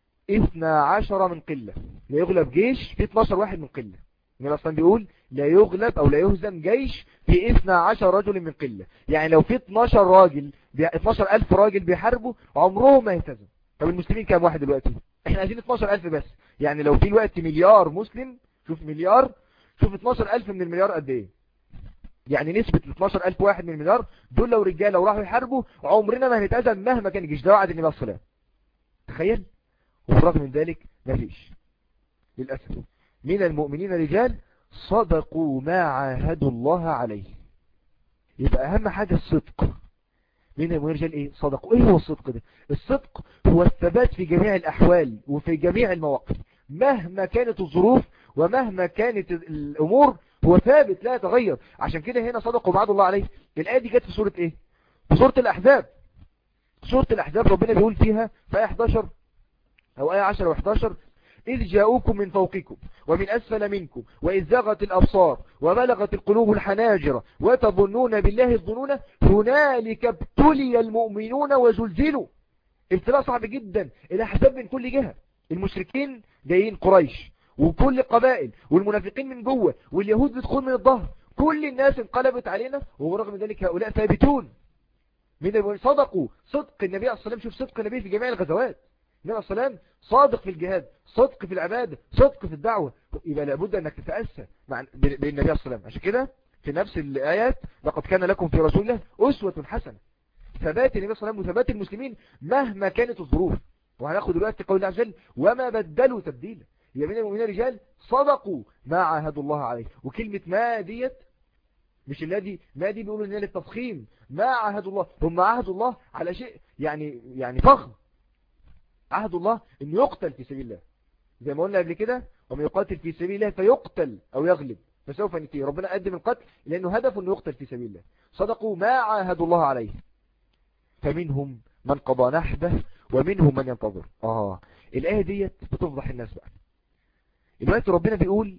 12 من قلة، لا يغلب جيش في 12 واحد من قلة. النبي اصلا بيقول لا يغلب او لا يهزم جيش في 12 رجل من قلة. يعني لو في 12 راجل 12,000 راجل بيحاربوا عمرهم ما يهتزم. طب المسلمين كام واحد دلوقتي؟ احنا عايزين 12,000 بس. يعني لو في الوقت مليار مسلم، شوف مليار، شوف 12,000 من المليار قد ايه. يعني نسبة 12,000 واحد من المليار دول لو رجاله لو راحوا يحاربوا عمرنا ما هنتهزم مهما كان الجيش. ده وعد النبي صلى الله عليه وسلم. تخيل. وبرغم من ذلك مفيش للأسف. من المؤمنين رجال صدقوا ما عاهدوا الله عليه. يبقى أهم حاجة الصدق. من المؤمنين رجال إيه؟ صدقوا. إيه هو الصدق ده؟ الصدق هو الثبات في جميع الأحوال وفي جميع المواقف مهما كانت الظروف ومهما كانت الأمور، هو ثابت لا يتغير. عشان كده هنا صدقوا ما عاهدوا الله عليه. الآية دي جت في سورة إيه؟ في سورة الأحزاب. سورة الأحزاب ربنا بيقول فيها في آية 11 أو آية 10 و11: إذ جاءوكم من فوقكم ومن أسفل منكم وإذ زاغت الأبصار وبلغت القلوب الحناجر وتظنون بالله الظنون هنالك ابتلي المؤمنون وزلزلوا. ابتلاء صعب جدا. الأحزاب من كل جهة، المشركين جايين قريش وكل القبائل والمنافقين من جوه واليهود بتدخل من الظهر، كل الناس انقلبت علينا، ورغم ذلك هؤلاء ثابتون. من صدقوا صدق النبي صلى الله عليه وسلم. شوف صدق النبي في جميع الغزوات. النبي صلى الله عليه وسلم صادق في الجهاد، صدق في العبادة، صدق في الدعوة. يبقى لابد انك تتأسى بالنبي صلى الله عليه وسلم. عشان كده في نفس الآيات لقد كان لكم في رسول الله أسوة حسنة. ثبات النبي صلى الله عليه وسلم وثبات المسلمين مهما كانت الظروف. وهناخد دلوقتي قول الله عز وجل وما بدلوا تبديلا. يبقى من المؤمنين رجال صدقوا ما عاهدوا الله عليه. وكلمة ما ديت مش الذي ما دي بيقولوا ان هي للتفخيم. ما عاهدوا الله، هم عاهدوا الله على شيء يعني فخم. عهد الله انه يقتل في سبيل الله، زي ما قلنا قبل كده ومن يقاتل في سبيل الله فيقتل او يغلب فسوف نتيه. ربنا قدم القتل لانه هدفه انه يقتل في سبيل الله. صدقوا ما عاهدوا الله عليه فمنهم من قضى نحبه ومنهم من ينتظر. الآية ديت بتفضح الناس بقى. الوقت ربنا بيقول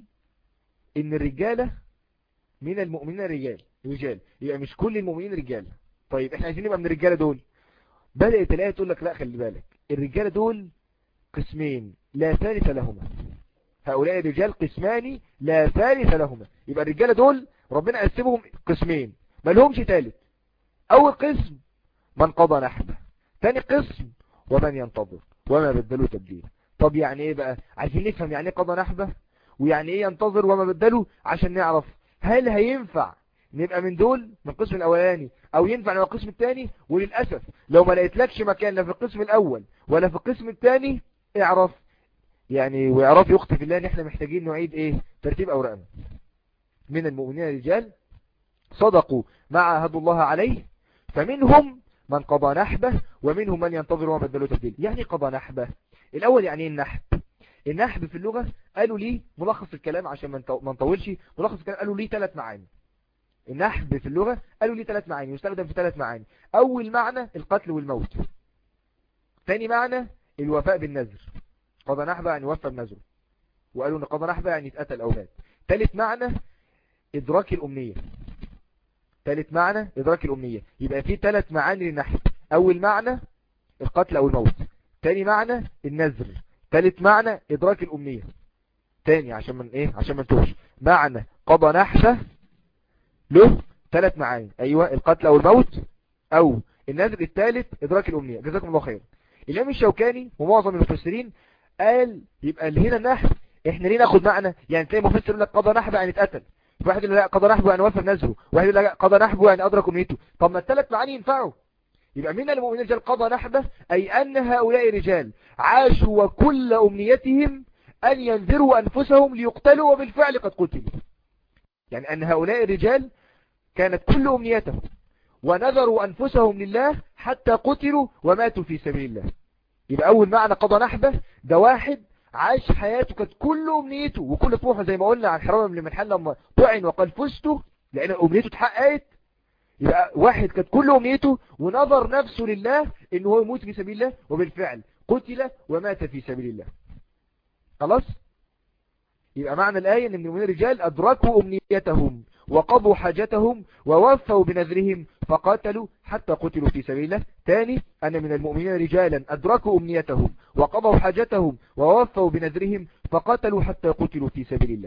ان الرجالة من المؤمنين رجال، يبقى مش كل المؤمنين رجال. طيب احنا عايزين نبقى من الرجالة دول. بدأت الآية تقول لك لا خلي بالك، الرجالة دول قسمين لا ثالث لهما. هؤلاء الرجال قسمان لا ثالث لهما. يبقى الرجالة دول ربنا قسمهم قسمين ما لهمش ثالث. اول قسم من قضى نحبه، ثاني قسم ومن ينتظر وما بدلوا تبديلا. طب يعني ايه بقى؟ عايزين نفهم يعني ايه قضى نحبه ويعني ايه ينتظر وما بدلوا، عشان نعرف هل هينفع نبقى من دول من القسم الاولاني او ينفع نبقى القسم الثاني. وللأسف لو ما لقيتلكش مكان لا في القسم الاول ولا في القسم الثاني، اعرف يعني ويعرف يخطي في الله ان احنا محتاجين نعيد ايه ترتيب اوراقنا. من المؤمنين رجال صدقوا ما عاهدوا الله عليه فمنهم من قضى نحبه ومنهم من ينتظر وما بدلوا تبديل. يعني قضى نحبه الاول يعني ايه النحب؟ النحب في اللغة قالوا لي ملخص الكلام عشان ما نطولش، ملخص الكلام قالوا لي 3 معاني. النحب في اللغة قالوا لي 3 معاني، يستخدم في 3 معاني. اول معنى القتل والموت، ثاني معنى الوفاء بالنذر، قضى نحبه يعني وفى بنذره، وقالوا ان قضى نحبه يعني اتقتل او مات. ثالث معنى ادراك الامنية، ثالث معنى ادراك الامنية. يبقى في 3 معاني للنحب، اول معنى القتل او الموت، ثاني معنى النذر، ثالث معنى ادراك الامنية. تاني عشان من ايه، عشان ما نتوهش. معنى قضى نحبه له 3 معاني، ايوه القتل او الموت او النذر، الثالث ادراك الامنية. جزاكم الله خير. الامام الشوكاني ومعظم المفسرين قال يبقى اللي هنا النحب احنا ليه ناخد معنى، يعني تلاقي مفسر يقول لك قضى نحبه يعني اتقتل، واحد يقول لا قضى نحبه يعني وفى بنذره، واحد يقول لا قضى نحبه يعني ادرك امنيته. طب ما ال3 معاني ينفعوا. يبقى من المؤمنين رجال قضى نحبه أي أن هؤلاء رجال عاشوا وكل أمنيتهم أن ينذروا أنفسهم ليقتلوا وبالفعل قد قتلوا. يعني أن هؤلاء الرجال كانت كل أمنيتهم ونذروا أنفسهم لله حتى قتلوا وماتوا في سبيل الله. يبقى أول معنى قضى نحبه ده واحد عاش حياته كانت كل أمنيته وكل طموحه، زي ما قلنا عن حرام بن ملحان لما طعن وقال فزت لأن أمنيته اتحققت. يبقى واحد كانت كل أمنيته ونظر نفسه لله إنه هو يموت في سبيل الله وبالفعل قتل ومات في سبيل الله. خلاص. يبقى معنى الآية إن المؤمنين رجال أدركوا أمنيتهم وقضوا حاجتهم ووفوا بنذرهم فقاتلوا حتى قتلوا في سبيل الله. ثاني أن من المؤمنين رجالا أدركوا أمنيتهم وقضوا حاجتهم ووفوا بنذرهم فقاتلوا حتى قتلوا في سبيل الله.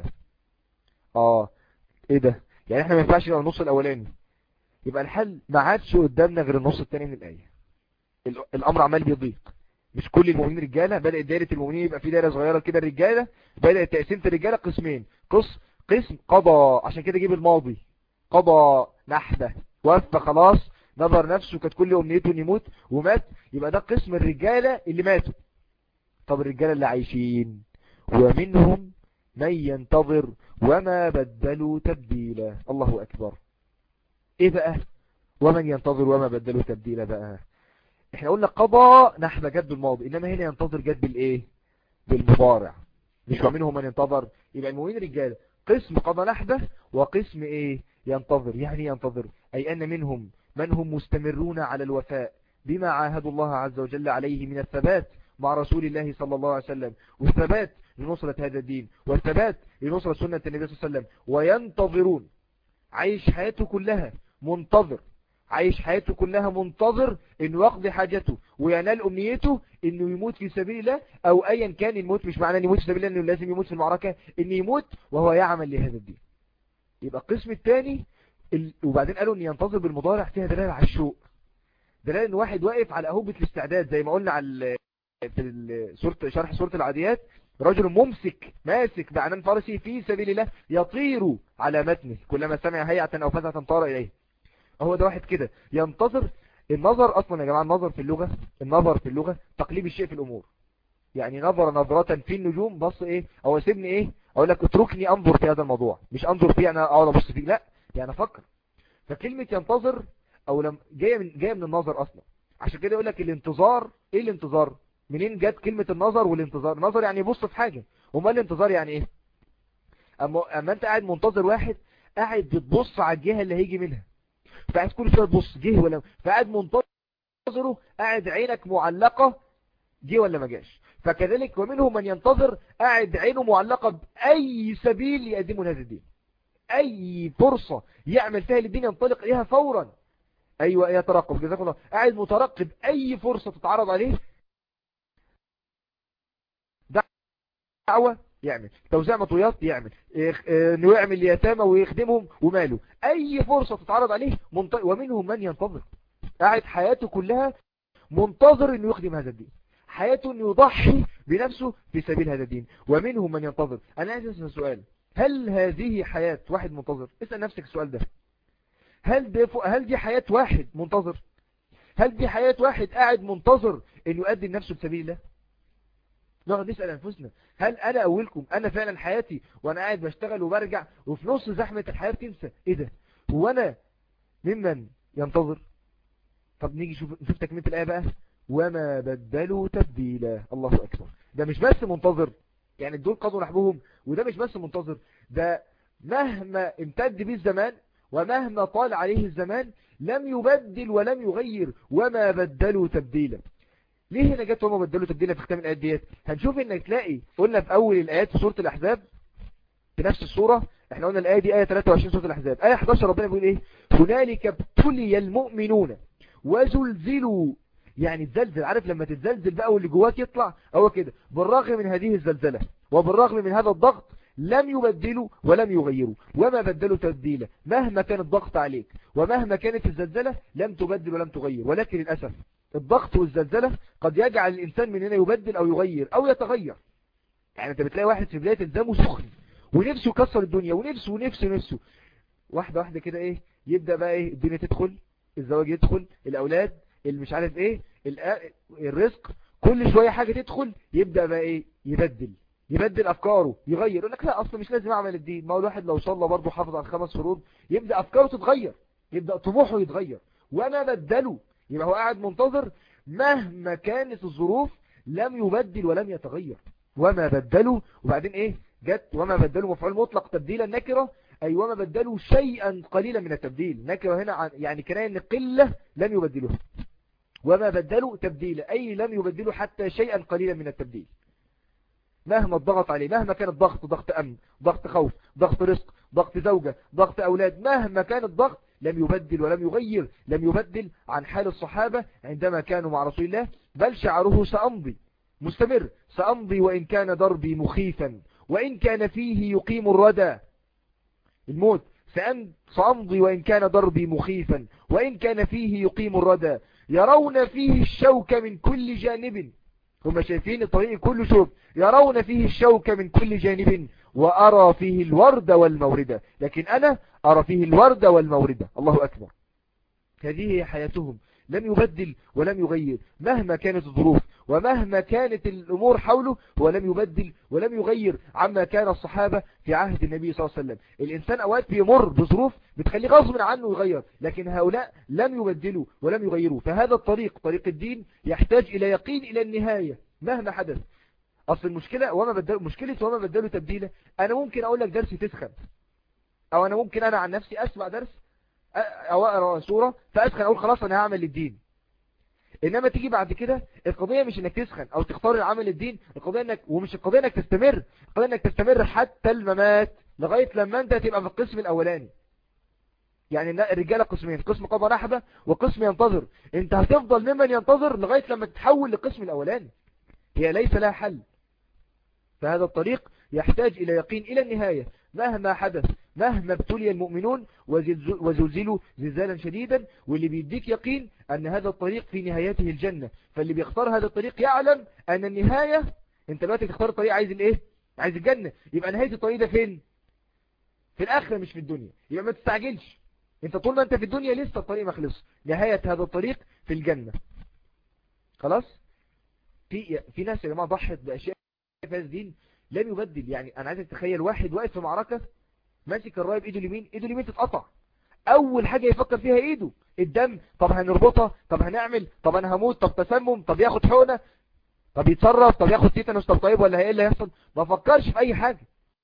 ايه ده؟ يعني احنا ما ينفعش نبقى النص الأولاني، يبقى الحل ما عادش قدامنا غير النص الثاني من الآية. الأمر عمال بيضيق، مش كل المؤمنين رجالة، بدأت دائرة المؤمنين يبقى في دائرة صغيرة كده الرجالة، بدأت تقسيمة الرجالة قسمين، قسم قضى، عشان كده جيب الماضي قضى نحبه وفى خلاص نظر نفسه كانت كل أمنيته ان يموت ومات، يبقى ده قسم الرجالة اللي ماتوا. طب الرجالة اللي عايشين ومنهم من ينتظر وما بدلوا تبديلا. الله أكبر. ايه بقى ومن ينتظر وما بدلوا تبديلا بقى؟ احنا قلنا قضى نحبه جد بالماضي، انما هنا ينتظر جد بالايه، بالمضارع، مش ومنهم من ينتظر. يبقى المؤمنين رجال قسم قضى نحبه وقسم ايه ينتظر. يعني ينتظر اي ان منهم من هم مستمرون على الوفاء بما عاهدوا الله عز وجل عليه من الثبات مع رسول الله صلى الله عليه وسلم، والثبات لنصرة هذا الدين، والثبات لنصرة سنة النبي صلى الله عليه وسلم، وينتظرون عايش حياته كلها منتظر، عايش حياته كلها منتظر انه يقضي حاجته وينال امنيته انه يموت في سبيل الله، او ايا كان الموت مش معناه انه يموت في سبيل الله انه لازم يموت في المعركة، انه يموت وهو يعمل لهذا الدين. يبقى القسم الثاني وبعدين قالوا ان ينتظر بالمضارع فيها دلالة على الشوق، دلالة ان واحد واقف على اهوبة الاستعداد، زي ما قلنا على في شرح سورة العاديات، رجل ممسك ماسك بعنان فرسه في سبيل الله يطير على متنه كلما سمع هيئة او فزعة طار اليه. هو ده واحد كده ينتظر. النظر اصلا يا جماعة، النظر في اللغة تقليب الشيء في الامور. يعني نظر نظرة في النجوم، بص ايه او سيبني ايه اقول لك اتركني انظر في هذا الموضوع، مش انظر فيه انا اقعد ابص فيه، لا يعني افكر. فكلمة ينتظر او جايه من النظر اصلا. عشان كده يقول لك الانتظار، ايه الانتظار، منين جت كلمة النظر والانتظار؟ النظر يعني يبص في حاجة، وما الانتظار يعني ايه؟ اما انت قاعد منتظر واحد قاعد بتبص على الجهة اللي هيجي منها، فقاعد كل شويه تبص جه ولا، فقاعد منتظره، قاعد عينك معلقة جه ولا ما جاش. فكذلك ومنهم من ينتظر قاعد عينه معلقة بأي سبيل يقدمه لهذا الدين، أي فرصة يعمل فيها للدين ينطلق إليها فورا. أيوة يترقب، جزاك الله، قاعد مترقب أي فرصة تتعرض عليه، دعوة يعمل، توزيع مطويات يعمل، انه يعمل ليتامى ويخدمهم وماله، أي فرصة تتعرض عليه ومنهم من ينتظر قاعد حياته كلها منتظر انه يخدم هذا الدين، حياته انه يضحي بنفسه في سبيل هذا الدين. ومنهم من ينتظر. انا عايز اسال سؤال، هل هذه حياة واحد منتظر؟ اسأل نفسك السؤال ده، هل دي حياة واحد منتظر؟ هل دي حياة واحد قاعد منتظر انه يقدم نفسه في سبيل الله؟ نقعد نسأل أنفسنا، هل أنا أولكم أنا فعلا حياتي وأنا قاعد بشتغل وبرجع وفي نص زحمة الحياة بتنسى إيه ده؟ هو أنا ممن ينتظر؟ طب نيجي نشوف تكملة الآية بقى. وما بدلوا تبديلا. الله أكبر. ده مش بس منتظر، يعني دول قضوا نحبهم، وده مش بس منتظر، ده مهما امتد به الزمان ومهما طال عليه الزمان لم يبدل ولم يغير. وما بدلوا تبديلا. ليه هنا جت وما بدلوا تبديلا في ختام الآيات ديت؟ هنشوف انك تلاقي قلنا في أول الآيات في سورة الأحزاب في نفس السورة، احنا قلنا الآية دي آية 23 سورة الأحزاب، آية 11 ربنا بيقول ايه؟ هنالك ابتلي المؤمنون وزلزلوا. يعني الزلزل، عارف لما تتزلزل بقى واللي جواك يطلع، هو كده. بالرغم من هذه الزلزلة وبالرغم من هذا الضغط لم يبدلوا ولم يغيروا. وما بدلوا تبديلا. مهما كان الضغط عليك ومهما كانت الزلزلة لم تبدل ولم تغير. ولكن للأسف الضغط والزلزلة قد يجعل الإنسان من هنا يبدل أو يغير أو يتغير. يعني انت بتلاقي واحد في بداية الزامه سخن ونفسه يكسر الدنيا ونفسه واحدة واحدة كده ايه، يبدأ بقى ايه، الدنيا تدخل، الزواج يدخل، الأولاد، اللي مش عارف ايه، الرزق، كل شوية حاجة تدخل يبدأ بقى ايه، يبدل أفكاره، يغير. يقول لك لا أصلا مش لازم أعمل الدين، ما هو الواحد لو صلى برضه حافظ على الخمس فروض، يبدأ أفكاره تتغير، يبدأ طموحه يتغير. وما بدلوا، يبقى هو قاعد منتظر مهما كانت الظروف لم يبدل ولم يتغير. وما بدلوا، وبعدين ايه جت وما بدلوا مفعول مطلق تبديلا نكرة، أي وما بدلوا شيئا قليلا من التبديل. نكرة هنا يعني كناية ان قلة لم يبدلوها. وما بدلوا تبديلا أي لم يبدلوا حتى شيئا قليلا من التبديل. مهما الضغط عليه، مهما كان الضغط، ضغط أمن، ضغط خوف، ضغط رزق، ضغط زوجة، ضغط أولاد، مهما كان الضغط لم يبدل ولم يغير. لم يبدل عن حال الصحابة عندما كانوا مع رسول الله، بل شعره سأمضي مستمر. سأمضي وإن كان دربي مخيفا وإن كان فيه يقيم الردى. الموت سأمضي وإن كان دربي مخيفا وإن كان فيه يقيم الردى. يرون فيه الشوك من كل جانب. هم شايفين الطريق كله شوك. يرون فيه الشوك من كل جانب وأرى فيه الورد والموردة. لكن أنا أرى فيه الورد والموردة. الله أكبر. هذه هي حياتهم، لم يبدل ولم يغير مهما كانت الظروف ومهما كانت الأمور حوله. ولم يبدل ولم يغير عما كان الصحابة في عهد النبي صلى الله عليه وسلم. الإنسان أوقات بيمر بظروف بتخليه غصب عنه يغير، لكن هؤلاء لم يبدلوا ولم يغيروا. فهذا الطريق، طريق الدين، يحتاج إلى يقين إلى النهاية مهما حدث. أصل المشكلة مشكلة وما بدلوا تبديلا. أنا ممكن أقول لك درس تسخن، أو أنا ممكن أنا عن نفسي أسمع درس أو أقرأ سورة فأسخن أقول خلاص أنا هعمل الدين. إنما تيجي بعد كده القضية مش إنك تسخن أو تختار العمل الدين، القضية إنك، ومش القضية إنك تستمر، القضية إنك تستمر حتى الممات لغاية لما أنت تبقى في القسم الأولاني. يعني الرجالة قسمين، قسم قضى نحبة وقسم ينتظر. أنت هتفضل ممن ينتظر لغاية لما تتحول للقسم الأولاني. هي ليس لها حل. فهذا الطريق يحتاج إلى يقين إلى النهاية مهما حدث، مهما ابتلي المؤمنون وزلزلوا زلزالا شديدا. واللي بيديك يقين أن هذا الطريق في نهايته الجنة. فاللي بيختار هذا الطريق يعلم أن النهاية، انت دلوقتي تختار الطريق عايز الايه؟ عايز الجنة، يبقى نهاية الطريق ده فين؟ في الآخرة مش في الدنيا. يبقى ما تستعجلش، انت طول ما انت في الدنيا لسه الطريق ما خلص. نهاية هذا الطريق في الجنة. خلاص. في ناس يا جماعة ضحت بأشياء في هذا الدين لم يبدل. يعني انا عايزك تتخيل واحد واقف في معركة ماسك الرايه بايده اليمين، ايده اليمين تتقطع، اول حاجة يفكر فيها ايده الدم. طب هنربطها، طب هنعمل، طب انا هموت، طب تسمم، طب ياخد حقنة، طب يتصرف، طب ياخد تيتانوس، طب طيب ولا ايه اللي هيحصل؟ ما فكرش في اي حاجة.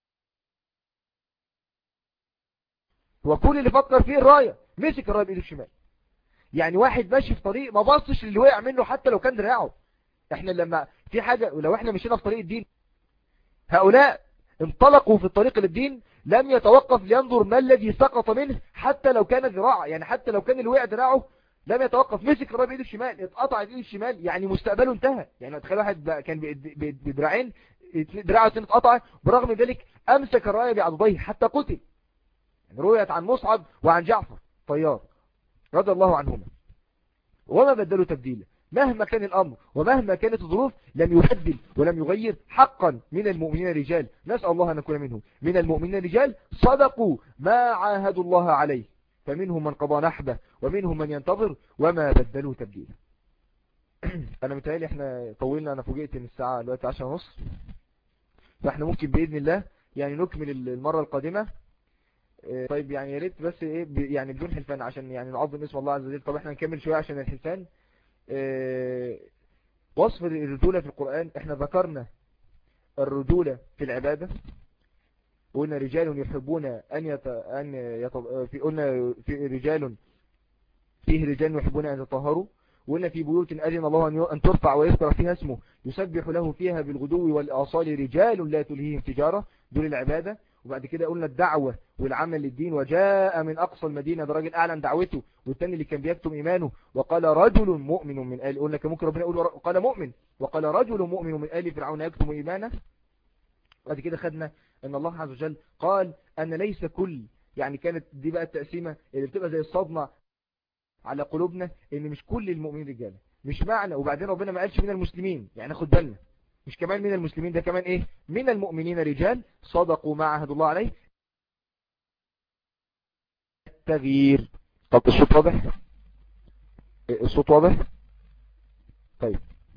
هو كل اللي فكر فيه الرايه، مسك الرايه بايده الشمال. يعني واحد ماشي في طريق ما بصش اللي وقع منه حتى لو كان دراعه. احنا لما في حاجة، ولو احنا مشينا في طريق الدين، هؤلاء انطلقوا في الطريق للدين لم يتوقف لينظر ما الذي سقط منه حتى لو كان ذراع. يعني حتى لو كان الوقع دراعه لم يتوقف، مسك الرايه بايده الشمال، اتقطع ايده الشمال، يعني مستقبله انتهى. يعني تخيل واحد كان بدراعين، دراعه اتنين اتقطع، برغم ذلك امسك الرايه بعضديه حتى قتل. يعني رويت عن مصعب وعن جعفر طيار رضي الله عنهما. وما بدلوا تبديلا مهما كان الأمر ومهما كانت الظروف، لم يبدل ولم يغير. حقا من المؤمنين رجال، نسأل الله أن نكون منهم، من المؤمنين رجال صدقوا ما عاهدوا الله عليه، فمنهم من قضى نحبه ومنهم من ينتظر وما بدلوا تبديلا. انا متهيألي احنا طولنا، انا فوجئت ان الساعة دلوقتي 10:30، فاحنا ممكن بإذن الله يعني نكمل المرة القادمة. طيب يعني يا ريت بس ايه يعني بدون حلفان عشان يعني نعظم اسم الله عز وجل. طب احنا نكمل شوية عشان الحلفان. آه، وصف الرجولة في القرآن، احنا ذكرنا الرجولة في العبادة، قلنا رجال يحبون قلنا في رجال، فيه رجال يحبون أن يتطهروا، وقلنا في بيوت أذن الله أن ترفع ويذكر فيها اسمه يسبح له فيها بالغدو والآصال رجال لا تلهيهم تجارة، دول العبادة. وبعد كده قلنا الدعوة والعمل للدين، وجاء من أقصى المدينة، ده راجل أعلن دعوته، والتاني اللي كان بيكتم إيمانه وقال رجل مؤمن من آل، قلنا كان ممكن ربنا يقول قال مؤمن، وقال رجل مؤمن من آل فرعون يكتم إيمانه. بعد كده خدنا ان الله عز وجل قال ان ليس كل، يعني كانت دي بقى التقسيمة اللي بتبقى زي الصدمة على قلوبنا، ان مش كل المؤمنين رجاله، مش معنى. وبعدين ربنا ما قالش من المسلمين، يعني ناخد بالنا، مش كمان من المسلمين، ده كمان ايه، من المؤمنين رجال صدقوا ما عهد الله عليه. التغيير. طب الصوت واضح؟ الصوت واضح؟ طيب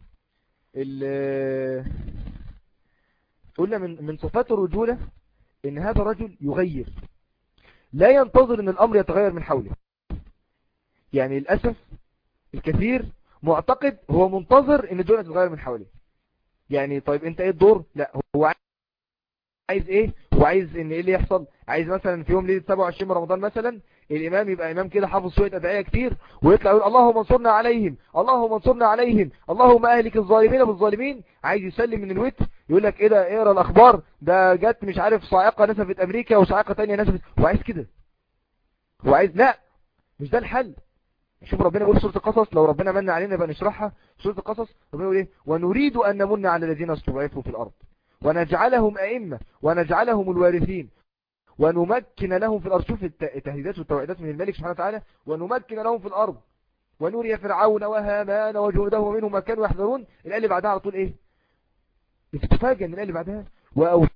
قلنا من صفات الرجولة ان هذا الرجل يغير، لا ينتظر ان الامر يتغير من حوله. يعني للأسف الكثير معتقد هو منتظر ان الدنيا تتغير من حواليه. يعني طيب انت ايه الدور؟ لا، هو عايز ايه؟ هو عايز ان ايه اللي يحصل؟ عايز مثلا في يوم ليلة 27 رمضان مثلا الامام يبقى امام كده حافظ شوية ادعية كتير، ويطلع يقول اللهم انصرنا عليهم، اللهم انصرنا عليهم، اللهم اهلك الظالمين بالظالمين. عايز يسلم من الوتر يقول لك ايه ده، اقرا الاخبار، ده جت مش عارف صاعقة نسفت امريكا وصاعقة تانية نسفت. هو عايز كده، هو عايز، لا مش ده الحل. شوف ربنا بيقول سورة القصص، لو ربنا من علينا بقى نشرحها. سورة القصص ربنا بيقول ايه؟ ونريد أن نمن على الذين استضعفوا في الأرض ونجعلهم أئمة ونجعلهم الوارثين ونمكن لهم في الأرض. شوف التهديدات والتوعيدات من الملك سبحانه وتعالى، ونمكن لهم في الأرض ونري فرعون وهامان وجنوده ومنهم ما كانوا يحذرون. الآية اللي بعدها على طول ايه؟ تتفاجئ من الآية اللي بعدها وأوحينا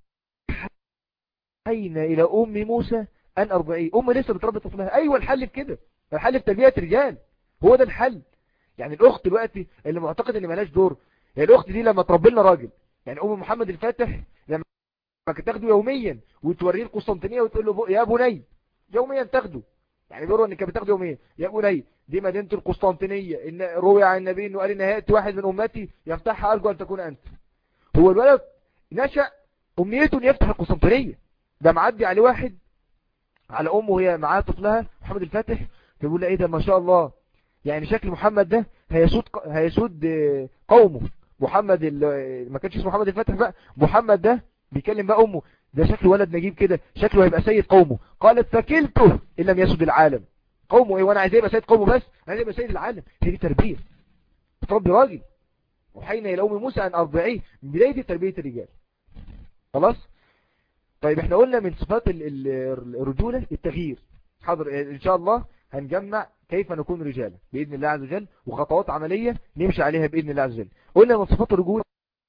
إلى أم موسى أن أرضعيه. أم لسه بتربي طفلها. أيوة الحل في كده، الحل في تربية رجال، هو ده الحل. يعني الأخت دلوقتي اللي معتقد ان ملاش دور، هي الأخت دي لما تربي لنا راجل، يعني أم محمد الفاتح لما كانت تاخده يوميا وتوريه القسطنطينية وتقول له يا بني، يوميا تاخده، يعني بيقولوا ان كانت بتاخده يوميا، يا بني دي مدينة القسطنطينية، ان روي عن النبي انه قال ان هيأتي واحد من امتي يفتحها ارجو ان تكون انت. هو الولد نشأ امنيته ان يفتح القسطنطينية، ده معدي عليه واحد على امه وهي معاه طفلها محمد الفاتح، فبيقول لها ايه ده ما شاء الله، يعني شكل محمد ده هيسود قومه. محمد ما كانش اسمه محمد الفاتح بقى، محمد ده بيكلم بقى امه، ده شكله ولد نجيب كده، شكله هيبقى سيد قومه. قالت فكلته ان لم يسد العالم. قومه ايه وانا عايز يبقى سيد قومه؟ بس انا عايز يبقى سيد العالم. هي دي تربيه، تربي راجل. وحين الى ام موسى ان ارضعيه، من بدايه تربيه الرجال. خلاص. طيب احنا قلنا من صفات الرجولة التغيير. حاضر ان شاء الله هنجمع كيف نكون رجالا بإذن الله عز وجل، وخطوات عملية نمشي عليها بإذن الله عز وجل. قلنا من صفات الرجولة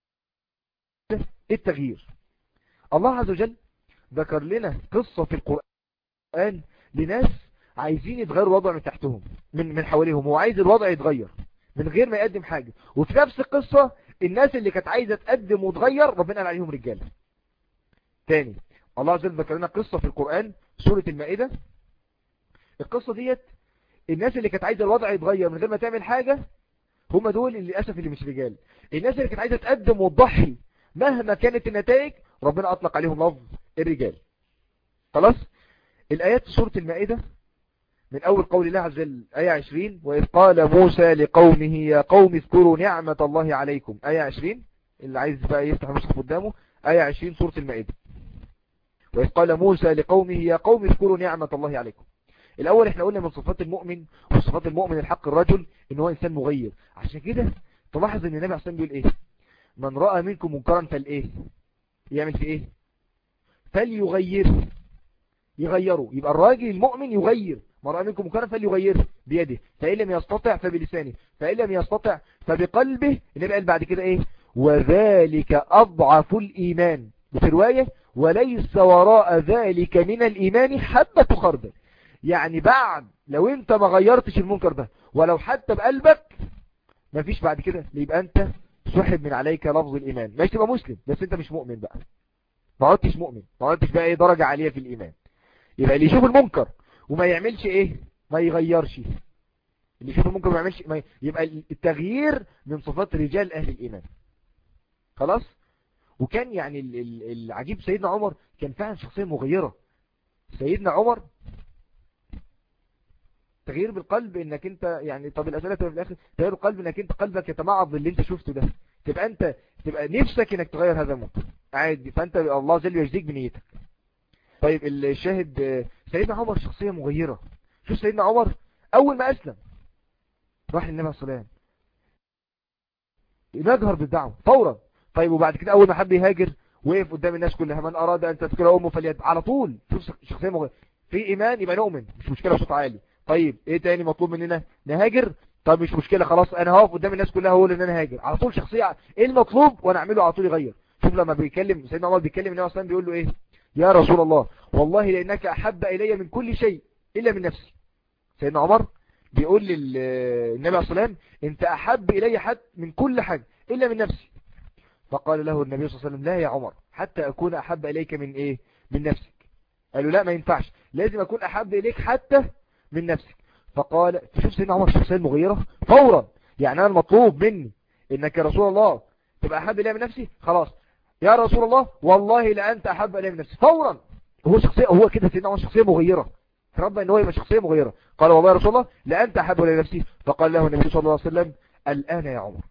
التغيير. الله عز وجل ذكر لنا قصة في القرآن لناس عايزين يتغيروا الوضع من تحتهم، من حواليهم. هو عايز الوضع يتغير من غير ما يقدم حاجة. وفي نفس القصة الناس اللي كانت عايزة تقدم وتغير ربنا قال عليهم رجاله. تاني، الله عز وجل ذكر لنا قصة في القرآن سورة المائدة. القصة ديت الناس اللي كانت عايزة الوضع يتغير من غير ما تعمل حاجة، هم دول اللي للأسف اللي مش رجال. الناس اللي كانت عايزة تقدم وتضحي مهما كانت النتائج ربنا أطلق عليهم لفظ الرجال. خلاص. الآيات سورة المائدة من أول قول الله عز وجل آية 20، وإذ قال موسى لقومه يا قوم اذكروا نعمة الله عليكم. آية 20 اللي عايز بقى يفتح المصحف قدامه، آية 20 سورة المائدة. وإذ قال موسى لقومه يا قوم اذكروا نعمة الله عليكم. الأول احنا قلنا من صفات المؤمن وصفات المؤمن الحق الرجل ان هو إنسان مغير. عشان كده تلاحظ ان النبي عليه الصلاة والسلام بيقول ايه؟ من رأى منكم منكرا فالايه؟ يعمل في ايه؟ فليغيره، يغيره. يبقى الراجل المؤمن يغير. من رأى منكم منكرا فليغيره بيده، فإن لم يستطع فبلسانه، فإن لم يستطع فبقلبه. النبي قال بعد كده ايه؟ وذلك أضعف الإيمان. وفي رواية وليس وراء ذلك من الإيمان حبة خردل. يعني بعد لو انت ما غيرتش المنكر ده ولو حتى بقلبك، مفيش بعد كده، يبقى انت سحب من عليك لفظ الايمان. ماشي تبقى مسلم بس انت مش مؤمن بقى، ما عدتش مؤمن، ما عدتش بقى ايه درجة عالية في الايمان. يبقى اللي يشوف المنكر وما يعملش ايه، ما يغيرش، اللي يشوف المنكر وما يعملش يبقى التغيير من صفات رجال اهل الايمان. خلاص. وكان يعني العجيب سيدنا عمر كان فعلا شخصية مغيرة. سيدنا عمر تغيير بالقلب انك انت يعني، طب الاسئله تبقى في الاخر، تغيير القلب انك انت قلبك يتمعض باللي انت شفته ده، تبقى انت تبقى نفسك انك تغير هذا المنكر عادي، فانت الله جل يجزيك بنيتك. طيب الشاهد سيدنا عمر شخصيه مغيره. شوف سيدنا عمر اول ما اسلم راح للنبي عليه الصلاه والسلام يجهر بالدعوه فورا. طيب وبعد كده اول ما حب يهاجر وقف قدام الناس كلها، من اراد ان تذكر امه فليد، على طول. شوف شخصيه مغيره، في ايمان يبقى نؤمن مش مشكله صوت عالي. طيب ايه تاني مطلوب مننا؟ نهاجر. طب مش مشكله خلاص انا هقف قدام الناس كلها هقول ان انا هاجر، على طول شخصيه ايه المطلوب وانا اعمله على طول يغير. شوف لما بيكلم سيدنا عمر بيكلم النبي صلى الله عليه وسلم بيقول له ايه؟ يا رسول الله والله لانك احب الي من كل شيء الا من نفسي. سيدنا عمر بيقول للنبي عليه الصلاه والسلام انت احب الي حتى من كل حاجه الا من نفسي. فقال له النبي صلى الله عليه وسلم لا يا عمر حتى أكون أحب إليك من إيه؟ من نفسك. قالوا لا ما ينفعش، لازم أكون أحب إليك حتى من نفسك. فقال تشوف سيدنا عمر الشخصية المغيرة فورا، يعني أنا المطلوب مني إنك يا رسول الله تبقى أحب إلي من نفسي، خلاص يا رسول الله والله لأنت أحب إلي من نفسي فورا. هو شخصية، هو كده سيدنا عمر شخصية مغيرة، تربى إن هو يبقى شخصية مغيرة. قال والله يا رسول الله لأنت أحب إلي من نفسي. فقال له النبي صلى الله عليه وسلم الآن يا عمر،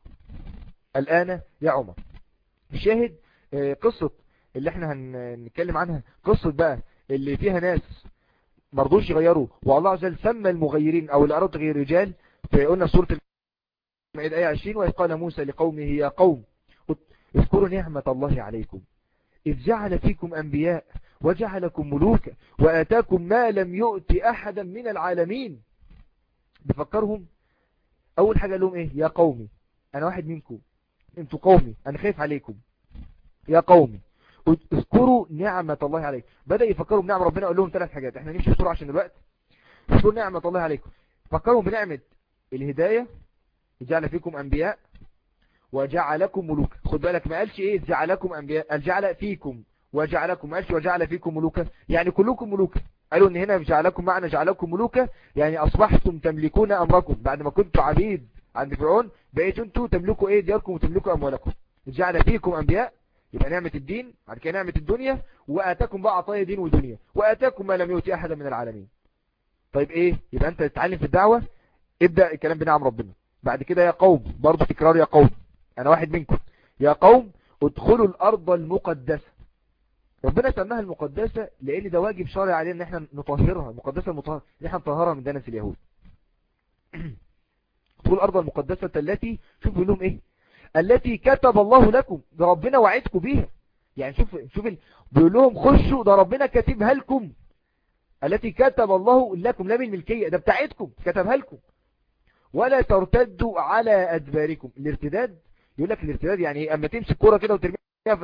الآن يا عمر. الشاهد قصة اللي احنا هنتكلم عنها، قصة بقى اللي فيها ناس مرضوش يغيروا والله عز وجل سمى المغيرين او اللي ارادوا تغيير رجال. فقلنا في سورة المائدة آية 20 وإذ قال موسى لقومه يا قوم اذكروا نعمة الله عليكم إذ جعل فيكم أنبياء وجعلكم ملوكا وآتاكم ما لم يؤت أحدا من العالمين. بفكرهم أول حاجة لهم إيه؟ يا قومي أنا واحد منكم، انتوا قومي أنا خايف عليكم يا قومي اذكروا نعمة الله عليكم. بدأ يفكروا بنعمة ربنا. أقول لهم ثلاث حاجات، احنا نمشي بسرعة عشان الوقت. اذكروا نعمة الله عليكم، فكروا بنعمة الهداية، جعل فيكم أنبياء وجعلكم ملوكا. خد بالك ما قالش ايه جعلكم أنبياء، قال جعل فيكم وجعلكم، ما قالش وجعل فيكم ملوكا يعني كلكم ملوكا. قالوا ان هنا جعلكم معنى جعلكم ملوكا يعني اصبحتم تملكون امركم، بعد ما كنتوا عبيد عند فرعون بقيتوا انتوا تملكوا ايه دياركم وتملكوا اموالكم. جعل فيكم انبياء يبقى نعمة الدين، بعد كده نعمة الدنيا، وآتاكم بقى عطايا دين ودنيا، وآتاكم ما لم يؤتي أحدا من العالمين. طيب ايه؟ يبقى انت تتعلم في الدعوة، ابدأ الكلام بنعم ربنا. بعد كده يا قوم، برضو تكرار يا قوم انا واحد منكم، يا قوم ادخلوا الارض المقدسة. ربنا سماها المقدسة لان ده واجب شرعي علينا ان احنا نطهرها، المقدسة المطهرة ان احنا نطهرها من دنس اليهود. ادخلوا الارض المقدسة التي، شوف بيقول لهم ايه؟ التي كتب الله لكم، ده ربنا وعدكم بيها. يعني شوف بيقول لهم خشوا ده ربنا كاتبها لكم، التي كتب الله لكم، لا بالملكية ده بتاعتكم كتبها لكم. ولا ترتدوا على أدباركم. الارتداد يقول لك الارتداد يعني ايه؟ اما تمسك كرة كده وترميها في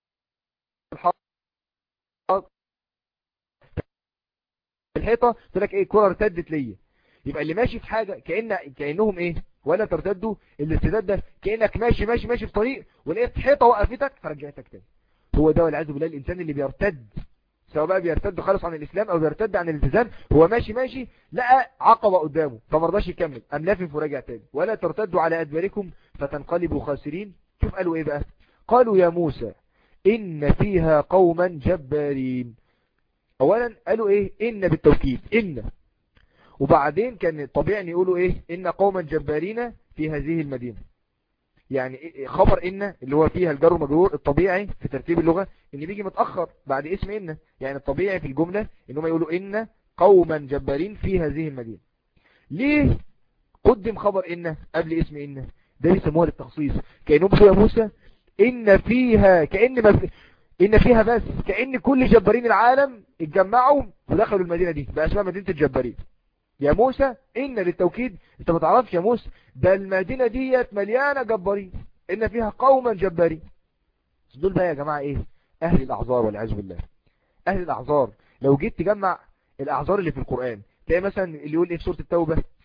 الحيطة تقول لك ايه؟ كرة ارتدت ليا. يبقى اللي ماشي في حاجة كأنهم ايه؟ ولا ترتدوا. الارتداد ده كأنك ماشي ماشي ماشي في طريق ولقيت حيطة وقفتك فرجعتك تاني. هو ده والعياذ بالله الانسان اللي بيرتد، سواء بقى بيرتد خالص عن الاسلام او بيرتد عن الالتزام. هو ماشي ماشي لقى عقبة قدامه فما رضاش يكمل، قام لافف ورجع تاني. ولا ترتدوا على ادباركم فتنقلبوا خاسرين. شوف قالوا ايه بقى؟ قالوا يا موسى ان فيها قوما جبارين. اولا قالوا ايه؟ ان بالتوكيد ان، وبعدين كان طبيعي ان يقولوا ايه؟ ان قوما جبارين في هذه المدينة. يعني خبر ان اللي هو فيها الجر والمجرور الطبيعي في ترتيب اللغة ان بيجي متأخر بعد اسم ان. يعني الطبيعي في الجملة انهم يقولوا ان قوما جبارين في هذه المدينة. ليه قدم خبر ان قبل اسم ان؟ ده بيسموها للتخصيص. كأنهم بيقولوا يا موسى ان فيها، كأن ما في ان فيها بس، كأن كل جبارين العالم اتجمعوا ودخلوا المدينة دي بقى اسمها مدينة الجبارين. يا موسى ان للتوكيد، انت ما تعرفش يا موسى ده المدينة ديت مليانة جبارين، ان فيها قوما جبارين. دول بقى يا جماعة ايه؟ اهل الاعذار والعياذ بالله. اهل الاعذار لو جيت تجمع الاعذار اللي في القرآن تلاقي مثلا اللي يقول ايه في سورة التوبة؟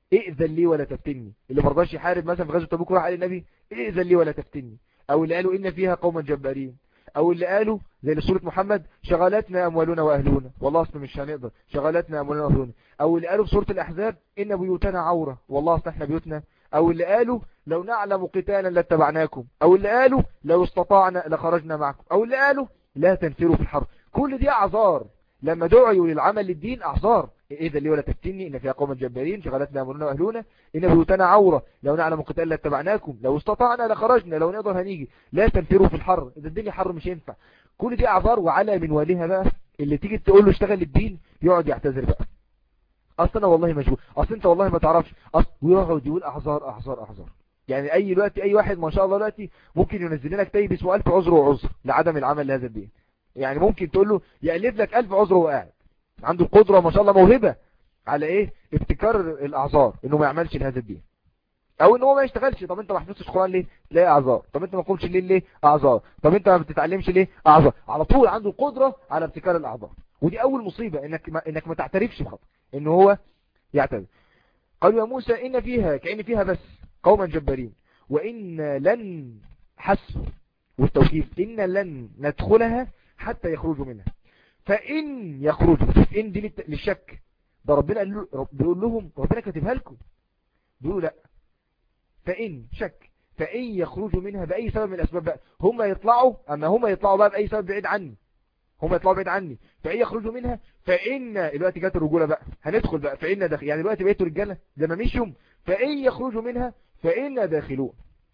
ائذن لي ولا تفتني. اللي مرضاش يحارب مثلا في غزوة تبوك وراح قال النبي ائذن لي ولا تفتني. او اللي قالوا ان فيها قوما جبارين. او اللي قالوا زي لسورة محمد شغلتنا اموالنا واهلنا، والله اصلا مش هنقدر، شغلتنا اموالنا واهلنا. او اللي قالوا في سورة الاحزاب ان بيوتنا عورة، والله اصلا احنا بيوتنا. او اللي قالوا لو نعلم قتالا لاتبعناكم. او اللي قالوا لو استطعنا لخرجنا معكم. او اللي قالوا لا تنفروا في الحرب. كل دي اعذار لما دعوا للعمل للدين، اعذار. اذا لي ولا تفتني ان فيها قوم جبارين، شغلتنا امرنا واهلنا، ان بيوتنا عوره، لو نعلم قتال لاتبعناكم، لو استطعنا لخرجنا، لو نقدر هنيجي، لا تنفروا في الحر، اذا الدنيا حر مش ينفع. كل دي اعذار. وعلى منوالها بقى اللي تيجي تقول له اشتغل للدين يقعد يعتذر بقى، اصل انا والله مشغول، اصل انت والله ما تعرفش، ويقعد يقول اعذار اعذار اعذار. يعني اي دلوقتي اي واحد ما شاء الله دلوقتي ممكن ينزل لك كتاب اسمه 1000 عذر وعذر لعدم العمل لهذا الدين. يعني ممكن تقول له يألف لك 1000 عذر وهو قاعد، عنده القدرة ما شاء الله، موهبة على ايه؟ ابتكار الاعذار انه ما يعملش لهذا الدين، او ان هو ما يشتغلش. طب انت ما حفظتش القرآن ليه؟ لا اعذار. طب انت ما قمتش الليل ليه؟ اعذار. طب انت ما بتتعلمش ليه؟ اعذار. على طول عنده القدرة على ابتكار الاعذار. ودي اول مصيبة، انك ما تعترفش بخطأ، ان هو يعتذر. قالوا يا موسى إن فيها، كأن فيها بس قوما جبارين، وإن لن حسب والتوكيد، إن لن ندخلها حتى يخرجوا منها، فإن يخرجوا، إن دي للشك. ده ربنا بيقول لهم، ربنا كاتبها لكم، بيقولوا لا، فإن شك، فإن يخرجوا منها بأي سبب من الأسباب بقى، هم يطلعوا، أما هم يطلعوا بقى بأي سبب بعيد عني، هم يطلعوا بعيد عني، فإن يخرجوا منها، فإن الوقت جات الرجولة بقى، هندخل بقى، فإن داخل، يعني الوقت بقيتوا رجالة ده ما مشيهم، فإن يخرجوا منها فإن داخلون.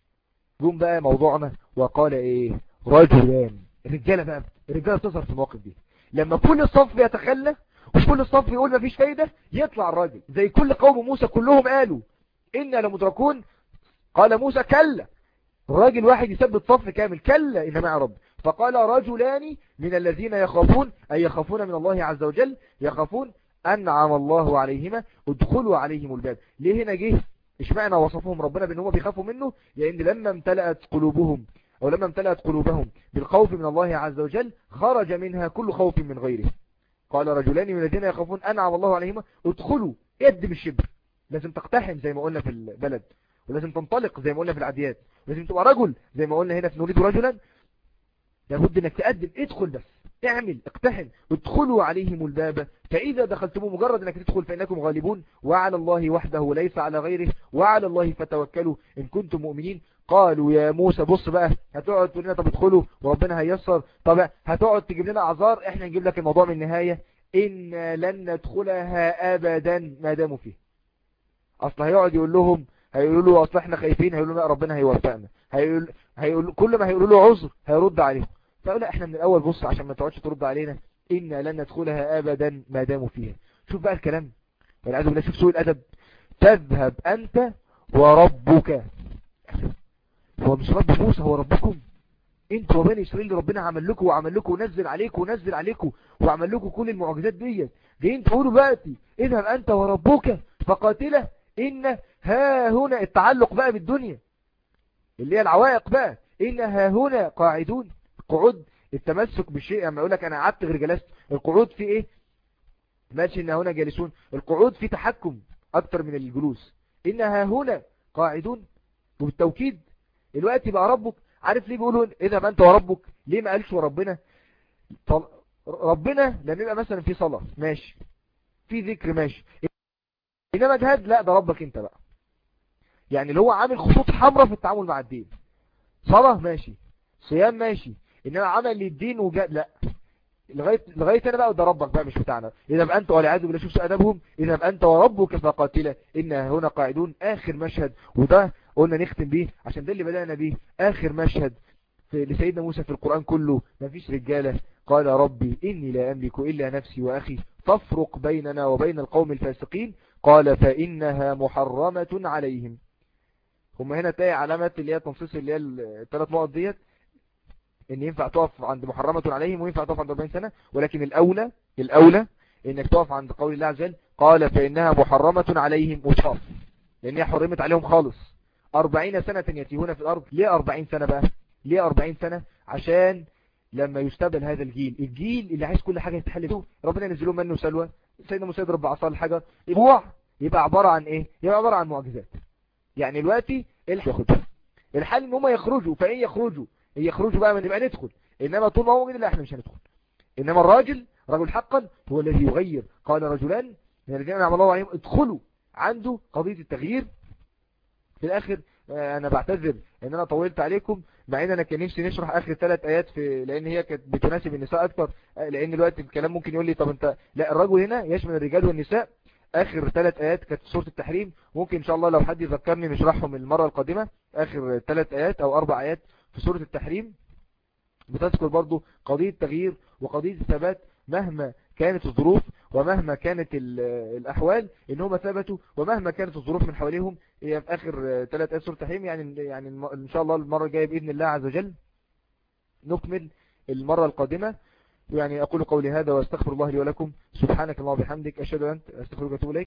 جم بقى موضوعنا، وقال إيه؟ رجلان. الرجالة بقى، الرجالة بتظهر في المواقف دي لما كل الصف بيتخلى وكل الصف يقول ما فيش فايدة، يطلع الراجل زي كل قوم موسى كلهم قالوا إنا لمدركون، قال موسى كلا. الراجل واحد يثبت صف كامل، كلا إن معي رب. فقال رجلان من الذين يخافون، أي يخافون من الله عز وجل، يخافون أنعم الله عليهما ادخلوا عليهم الباب. ليه هنا جه اشمعنى وصفهم ربنا بأنهم بيخافوا منه؟ لأن لما امتلأت قلوبهم، أو لما امتلأت قلوبهم بالخوف من الله عز وجل، خرج منها كل خوف من غيره. قال رجلان من الذين يخافون أنعم الله عليهما ادخلوا، قدم الشبر، لازم تقتحم زي ما قلنا في البلد، ولازم تنطلق زي ما قلنا في العاديات، لازم تبقى رجل زي ما قلنا هنا في نريد رجلا. لابد انك تقدم، ادخل بس، اعمل، اقتحم، ادخلوا عليهم الباب فإذا دخلتموه، مجرد انك تدخل فإنكم غالبون، وعلى الله وحده ليس على غيره، وعلى الله فتوكلوا إن كنتم مؤمنين. قالوا يا موسى بص بقى، هتقعد تقول لنا طب ادخلوا وربنا هيسر، طب هتقعد تجيب لنا اعذار، احنا نجيب لك الموضوع من النهاية، إن لن ندخلها أبدا ما داموا فيه. اصل هيقعد يقول لهم، هيقولوا له اصل احنا خايفين، هيقولوا لا ربنا هيوفقنا، هيقول كل ما هيقولوا له عذر هيرد عليهم. فقال لا احنا من الاول بص عشان ما تقعدش ترد علينا، إن لن ندخلها ابدا ما داموا فيها. شوف بقى الكلام والعياذ بالله، شوف سوء الادب. تذهب انت وربك، هو مش رب موسى، هو ربكم انتوا وبني اسرائيل، ربنا عمل لكم وعمل لكم ونزل عليكم ونزل عليكم وعمل لكم كل المعجزات ديت، جايين تقولوا دلوقتي اذهب انت وربك فقاتله ان ها هنا، التعلق بقى بالدنيا اللي هي العوائق بقى، ان ها هنا قاعدون. قعود التمسك بالشيء، اما يقول لك انا قعدت غير جلست، القعود في ايه؟ ماشي ان هنا جالسون، القعود في تحكم اكتر من الجلوس. ان ها هنا قاعدون، وبالتوكيد الوقت بقى ربك. عارف ليه بيقولوا اذا ما انت وربك؟ ليه ما قالش وربنا؟ ربنا لما يبقى مثلا في صلاة ماشي، في ذكر ماشي، انما جهاد لا، ده ربك انت بقى. يعني اللي هو عامل خطوط حمراء في التعامل مع الدين، صلاة ماشي، صيام ماشي، انما عمل للدين وجهاد لا، لغايه انا بقى، وده ربك بقى مش بتاعنا. اذا بقى انت والعياذ بالله، شوف ادبهم، اذا بقى انت وربك فقاتله ان هنا قاعدون. اخر مشهد، وده قلنا نختم بيه عشان ده اللي بدأنا بيه، اخر مشهد لسيدنا موسى في القرآن كله، ما فيش رجالة. قال ربي إني لا أملك إلا نفسي وأخي فافرق بيننا وبين القوم الفاسقين. قال فإنها محرمة عليهم. هم هنا تلاقي علامة اللي هي تنصيص اللي هي الثلاث نقط ديت، ان ينفع تقف عند محرمة عليهم وينفع تقف عند 40 سنة، ولكن الأولى انك تقف عند قول الله عز وجل قال فإنها محرمة عليهم، وتقف لأنها حرمت عليهم خالص. 40 سنة يتيهون في الأرض. ليه 40 سنة بقى؟ ليه 40 سنة؟ عشان لما يستقبل هذا الجيل اللي عايز كل حاجة يتحل فيه، ربنا ينزلوا منه سلوى، سيدنا موسى يضرب بعصا الحجر، اسبوع يبقى عبارة عن ايه؟ يبقى عبارة عن معجزات. يعني دلوقتي ياخدها الحل ان هم يخرجوا، فايه يخرجوا بقى، من نبقى ندخل. انما طول ما هو موجود لا احنا مش هندخل. انما الراجل رجل حقا هو الذي يغير. قال رجلان من الذين انعم الله عليهم ادخلوا، عنده قضية التغيير. في الاخر انا بعتذر ان انا طولت عليكم، مع ان انا كان نفسي نشرح اخر 3 ايات لان هي كانت بتناسب النساء اكتر. لان دلوقتي الكلام ممكن يقول لي طب انت لا، الرجل هنا يشمل الرجال والنساء. اخر 3 ايات كانت في سورة التحريم، ممكن ان شاء الله لو حد يذكرني نشرحهم المرة القادمة. اخر 3 ايات او 4 ايات في سورة التحريم بتذكر برضو قضية تغيير وقضية الثبات مهما كانت الظروف ومهما كانت الأحوال، إنهم ثبتوا ومهما كانت الظروف من حواليهم. هي في آخر 3 آيات سورة التحريم. يعني إن شاء الله المرة الجاية بإذن الله عز وجل نكمل المرة القادمة. يعني أقول قولي هذا وأستغفر الله لي ولكم. سبحانك اللهم وبحمدك، أشهد أن لا إله إلا أنت، أستغفرك وأتوب إليك.